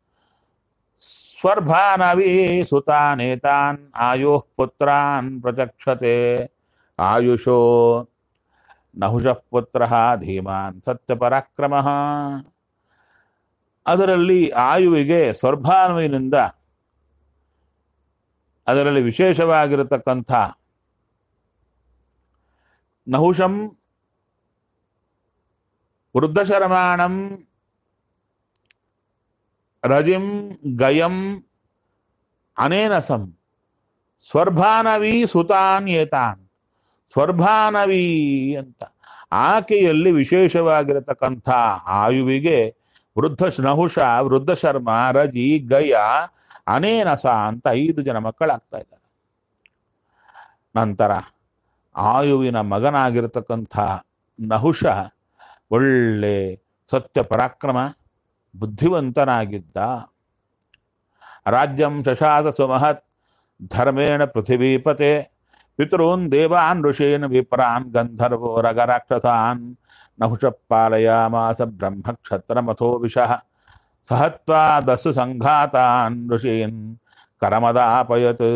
ಸ್ವರ್ಭಾನವೀ ಸುತಾನೇತಾನ್ ಆಯುಃ ಪುತ್ರಾನ್ ಪ್ರಚಕ್ಷತೆ ಆಯುಷೋ ನಹುಷಃ ಪುತ್ರಃ ಧೀಮಾನ್ ಸತ್ಯಪರಾಕ್ರಮಃ. ಅದರಲ್ಲಿ ಆಯುವಿಗೆ ಸ್ವರ್ಭಾನುವಿನಿಂದ ಅದರಲ್ಲಿ ವಿಶೇಷವಾಗಿರತಕ್ಕಂಥ ನಹುಷಂ ವೃದ್ಧಶರ್ಮಾಣಂ ರಜಿಂ ಗಯಂ ಅನೇನಸಂ ಸ್ವರ್ಭಾನವಿ ಸುತಾನ್ ಏತಾನ್. ಸ್ವರ್ಭಾನವಿ ಅಂತ ಆಕೆಯಲ್ಲಿ ವಿಶೇಷವಾಗಿರತಕ್ಕಂಥ ಆಯುವಿಗೆ ನಹುಷ ವೃದ್ಧಶರ್ಮ ರಜಿ ಗಯ ಅನೇನಸ ಅಂತ 5 ಜನ ಮಕ್ಕಳಾಗ್ತಾ ಇದ್ದಾರೆ. ನಂತರ ಆಯುವಿನ ಮಗನಾಗಿರತಕ್ಕಂಥ ನಹುಷ ಒಳ್ಳೆ ಸತ್ಯ ಪರಾಕ್ರಮ ಬುದ್ಧಿವಂತನಾಗಿದ್ದ. ರಾಜ್ಯಂ ಶಶಾದ ಸುಮಹತ್ ಧರ್ಮೇಣ ಪೃಥಿವೀಪತೆ ಪಿತॄನ್ ದೇವಾನ್ ಋಷೀನ್ ವಿಪ್ರಾನ್ ಗಂಧರ್ವೋ ರಗರಾಕ್ಷಸಾನ್ ನಹುಷ ಪಾಲಯಾಮಾಸ ಬ್ರಹ್ಮಕ್ಷತ್ರಮಥೋ ವಿಷಃ ಸಹತ್ವಾ ದಸ್ಸು ಸಂಘಾತಾನ್ ಋಷೀನ್ ಕರಮದಾಪಯತ್.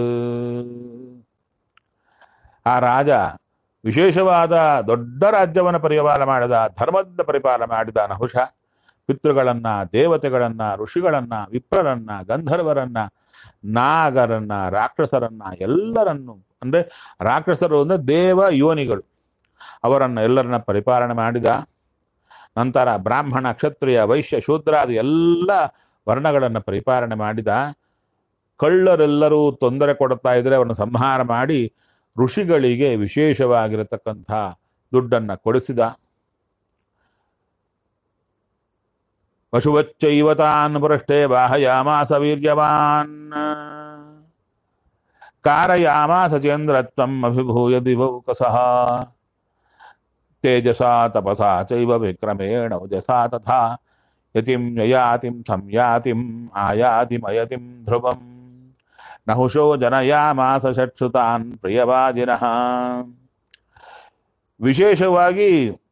ಆ ರಾಜ ವಿಶೇಷವಾದ ದೊಡ್ಡ ರಾಜ್ಯವನ್ನು ಪರಿಪಾಲನೆ ಮಾಡಿದ, ಧರ್ಮದ ಪರಿಪಾಲನೆ ಮಾಡಿದ ನಹುಷ ಪಿತೃಗಳನ್ನ, ದೇವತೆಗಳನ್ನ, ಋಷಿಗಳನ್ನ, ವಿಪ್ರರನ್ನ, ಗಂಧರ್ವರನ್ನ, ನಾಗರನ್ನ, ರಾಕ್ಷಸರನ್ನ ಎಲ್ಲರನ್ನು, ಅಂದ್ರೆ ರಾಕ್ಷಸರು ಅಂದ್ರೆ ದೇವ ಯೋನಿಗಳು, ಅವರನ್ನ ಎಲ್ಲರನ್ನ ಪರಿಪಾಲನೆ ಮಾಡಿದ. ನಂತರ ಬ್ರಾಹ್ಮಣ, ಕ್ಷತ್ರಿಯ, ವೈಶ್ಯ, ಶೂದ್ರಾದಿ ಎಲ್ಲ ವರ್ಣಗಳನ್ನು ಪರಿಪಾಲನೆ ಮಾಡಿದ. ಕಳ್ಳರೆಲ್ಲರೂ ತೊಂದರೆ ಕೊಡ್ತಾ ಇದ್ರೆ ಅವರನ್ನು ಸಂಹಾರ ಮಾಡಿ ಋಷಿಗಳಿಗೆ ವಿಶೇಷವಾಗಿರತಕ್ಕಂಥ ದುಡ್ಡನ್ನು ಕೊಡಿಸಿದ. ಪಶುವಚ್ಚೈವತಾನ್ ಪೃಷ್ಠೆ ಬಾಹಯಾಮಾಸ ವೀರ್ಯವಾನ್ ಕಾರಯಾಮಾಸ ಚೇಂದ್ರತ್ವಂ ಅಭಿಭೂಯ ದಿವೌಕಸಃ ತೇಜಸಾ ತಪಸಾ ಚೈವ ವಿಕ್ರಮೇಣ ಓಜಸಾ ತಥಾ ಯತಿಂ ಯಯಾತಿಂ ಸಂಯಾತಿಂ ಆಯಾತಿಮಯತಿಂ ಧ್ರುವಂ ನಹುಷೋ ಜನಯಾಮಾಸ ಷಟ್ಸುತಾನ್ ಪ್ರಿಯವಾದಿನಃ. ವಿಶೇಷವಾಗಿ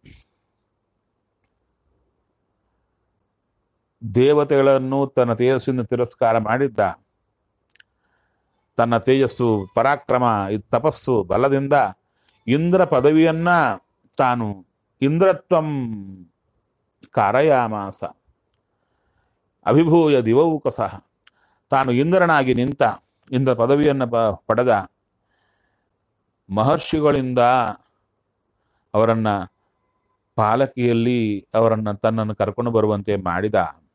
ದೇವತೆಗಳನ್ನು ತನ್ನ ತೇಜಸ್ಸಿಂದ ತಿರಸ್ಕಾರ ಮಾಡಿದ್ದ. ತನ್ನ ತೇಜಸ್ಸು, ಪರಾಕ್ರಮ, ತಪಸ್ಸು ಬಲದಿಂದ ಇಂದ್ರ ಪದವಿಯನ್ನ ತಾನು ಇಂದ್ರತ್ವಂ ಕಾರಯಾಮಾಸ ಅಭಿಭೂಯ ದಿವೌಕಸಃ ತಾನು ಇಂದ್ರನಾಗಿ ನಿಂತ, ಇಂದ್ರ ಪದವಿಯನ್ನು ಪಡೆದ. ಮಹರ್ಷಿಗಳಿಂದ ಅವರನ್ನ ಪಾಲಕಿಯಲ್ಲಿ ಅವರನ್ನ ತನ್ನನ್ನು ಕರ್ಕೊಂಡು ಬರುವಂತೆ ಮಾಡಿದ.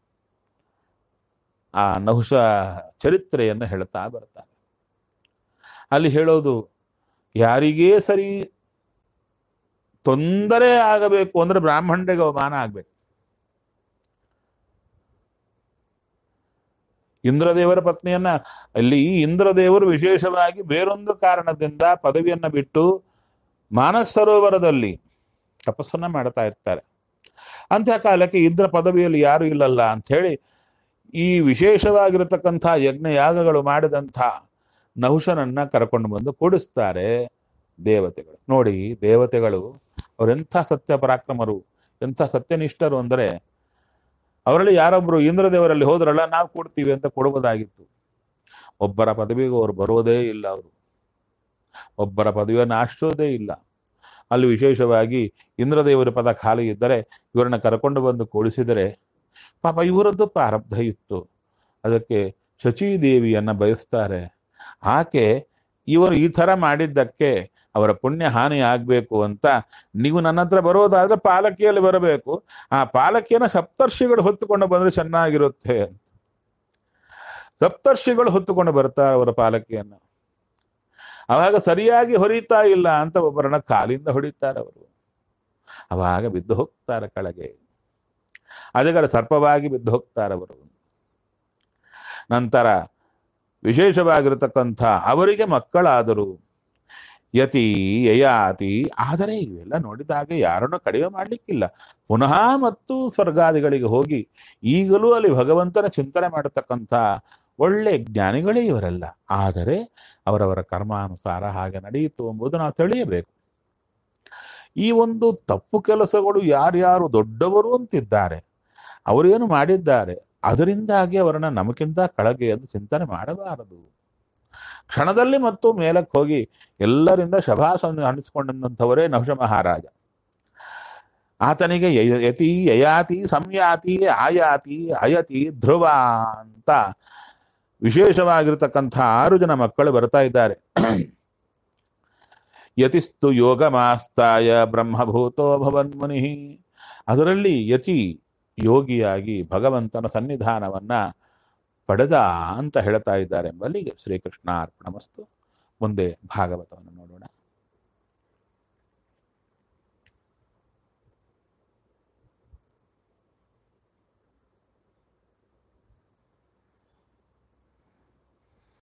ಆ ನಹುಷ ಚರಿತ್ರೆಯನ್ನು ಹೇಳ್ತಾ ಬರ್ತಾರೆ. ಅಲ್ಲಿ ಹೇಳೋದು, ಯಾರಿಗೇ ಸರಿ ತೊಂದರೆ ಆಗಬೇಕು ಅಂದ್ರೆ ಬ್ರಾಹ್ಮಣರಿಗೆ ಅವಮಾನ ಆಗ್ಬೇಕು. ಇಂದ್ರದೇವರ ಪತ್ನಿಯನ್ನ, ಅಲ್ಲಿ ಇಂದ್ರದೇವರು ವಿಶೇಷವಾಗಿ ಬೇರೊಂದು ಕಾರಣದಿಂದ ಪದವಿಯನ್ನ ಬಿಟ್ಟು ಮಾನಸ ಸರೋವರದಲ್ಲಿ ತಪಸ್ಸನ್ನ ಮಾಡ್ತಾ ಇರ್ತಾರೆ. ಅಂಥ ಕಾಲಕ್ಕೆ ಇಂದ್ರ ಪದವಿಯಲ್ಲಿ ಯಾರು ಇಲ್ಲಲ್ಲ ಅಂತ ಹೇಳಿ ಈ ವಿಶೇಷವಾಗಿರತಕ್ಕಂಥ ಯಜ್ಞ ಯಾಗಗಳು ಮಾಡಿದಂಥ ನಹುಷನನ್ನ ಕರ್ಕೊಂಡು ಬಂದು ಕೂಡಿಸ್ತಾರೆ ದೇವತೆಗಳು. ನೋಡಿ, ದೇವತೆಗಳು ಅವರೆಂಥ ಸತ್ಯ ಪರಾಕ್ರಮರು, ಎಂಥ ಸತ್ಯನಿಷ್ಠರು ಅಂದರೆ, ಅವರಲ್ಲಿ ಯಾರೊಬ್ರು ಇಂದ್ರದೇವರಲ್ಲಿ ಹೋದ್ರಲ್ಲ, ನಾವು ಕೊಡ್ತೀವಿ ಅಂತ ಕೊಡುವುದಾಗಿತ್ತು. ಒಬ್ಬರ ಪದವಿಗೂ ಅವರು ಬರೋದೇ ಇಲ್ಲ, ಅವರು ಒಬ್ಬರ ಪದವಿಯನ್ನು ಆಶ್ರೋದೇ ಇಲ್ಲ. ಅಲ್ಲಿ ವಿಶೇಷವಾಗಿ ಇಂದ್ರದೇವರ ಪದ ಖಾಲಿ ಇದ್ದರೆ ಇವರನ್ನ ಕರ್ಕೊಂಡು ಬಂದು ಕೂಡಿಸಿದರೆ, ಪಾಪ ಇವರದ್ದು ಪ್ರಾರಬ್ಧ ಇತ್ತು, ಅದಕ್ಕೆ ಶಚೀದೇವಿಯನ್ನ ಬಯಸ್ತಾರೆ. ಆಕೆ ಇವರು ಈ ಥರ ಮಾಡಿದ್ದಕ್ಕೆ ಅವರ ಪುಣ್ಯ ಹಾನಿ ಆಗಬೇಕು ಅಂತ, ನೀವು ನನ್ನ ಹತ್ರ ಬರೋದಾದ್ರೆ ಪಾಲಕಿಯಲ್ಲಿ ಬರಬೇಕು, ಆ ಪಾಲಕಿಯನ್ನ ಸಪ್ತರ್ಷಿಗಳು ಹೊತ್ತುಕೊಂಡು ಬಂದ್ರೆ ಚೆನ್ನಾಗಿರುತ್ತೆ ಅಂತ. ಸಪ್ತರ್ಷಿಗಳು ಹೊತ್ತುಕೊಂಡು ಬರ್ತಾರೆ ಅವರ ಪಾಲಕಿಯನ್ನ. ಅವಾಗ ಸರಿಯಾಗಿ ಹೊರೀತಾ ಇಲ್ಲ ಅಂತ ಒಬ್ಬರನ್ನ ಕಾಲಿಂದ ಹೊಡಿತಾರೆ ಅವರು. ಅವಾಗ ಬಿದ್ದು ಹೋಗ್ತಾರೆ ಕೆಳಗೆ, ಅದಕ್ಕೆ ಸರ್ಪವಾಗಿ ಬಿದ್ದು ಹೋಗ್ತಾರೆ ಅವರು. ನಂತರ ವಿಶೇಷವಾಗಿರತಕ್ಕಂಥ ಅವರಿಗೆ ಮಕ್ಕಳಾದರು. ಯತಿ ಯಯಾತಿ, ಆದರೆ ಇವೆಲ್ಲ ನೋಡಿದಾಗ ಯಾರನ್ನು ಕಡಿಮೆ ಮಾಡಲಿಕ್ಕಿಲ್ಲ. ಪುನಃ ಮತ್ತು ಸ್ವರ್ಗಾದಿಗಳಿಗೆ ಹೋಗಿ ಈಗಲೂ ಅಲ್ಲಿ ಭಗವಂತನ ಚಿಂತನೆ ಮಾಡತಕ್ಕಂಥ ಒಳ್ಳೆ ಜ್ಞಾನಿಗಳೇ ಇವರೆಲ್ಲ. ಆದರೆ ಅವರವರ ಕರ್ಮಾನುಸಾರ ಹಾಗೆ ನಡೆಯಿತು ಎಂಬುದು ನಾವು ತಿಳಿಯಬೇಕು. ಈ ಒಂದು ತಪ್ಪು ಕೆಲಸಗಳು ಯಾರ್ಯಾರು ದೊಡ್ಡವರು ಅಂತಿದ್ದಾರೆ, ಅವರೇನು ಮಾಡಿದ್ದಾರೆ, ಅದರಿಂದಾಗಿ ಅವರನ್ನ ನಮಗಿಂತ ಕೆಳಗೆ ಎಂದು ಚಿಂತನೆ ಮಾಡಬಾರದು. ಕ್ಷಣದಲ್ಲಿ ಮತ್ತು ಮೇಲಕ್ಕೆ ಹೋಗಿ ಎಲ್ಲರಿಂದ ಶಭಾಸ ಅನಿಸಿಕೊಂಡಂಥವರೇ ನಹುಷ ಮಹಾರಾಜ. ಆತನಿಗೆ ಯತಿ ಯಯಾತಿ ಸಂಯಾತಿ ಆಯಾತಿ ಅಯತಿ ಧ್ರುವ ಅಂತ ವಿಶೇಷವಾಗಿರ್ತಕ್ಕಂಥ 6 ಜನ ಮಕ್ಕಳು ಬರ್ತಾ ಇದ್ದಾರೆ. ಯತಿಸ್ತು ಯೋಗಮಾಸ್ತಾಯ ಬ್ರಹ್ಮಭೂತೋ ಭವನ್ಮುನಿ. ಅದರಲ್ಲಿ ಯತಿ ಯೋಗಿಯಾಗಿ ಭಗವಂತನ ಸನ್ನಿಧಾನವನ್ನ ಪಡೆದ ಅಂತ ಹೇಳ್ತಾ ಇದ್ದಾರೆ ಎಂಬಲ್ಲಿಗೆ ಶ್ರೀಕೃಷ್ಣ ಅರ್ಪಣಮಸ್ತು. ಮುಂದೆ ಭಾಗವತವನ್ನು ನೋಡೋಣ.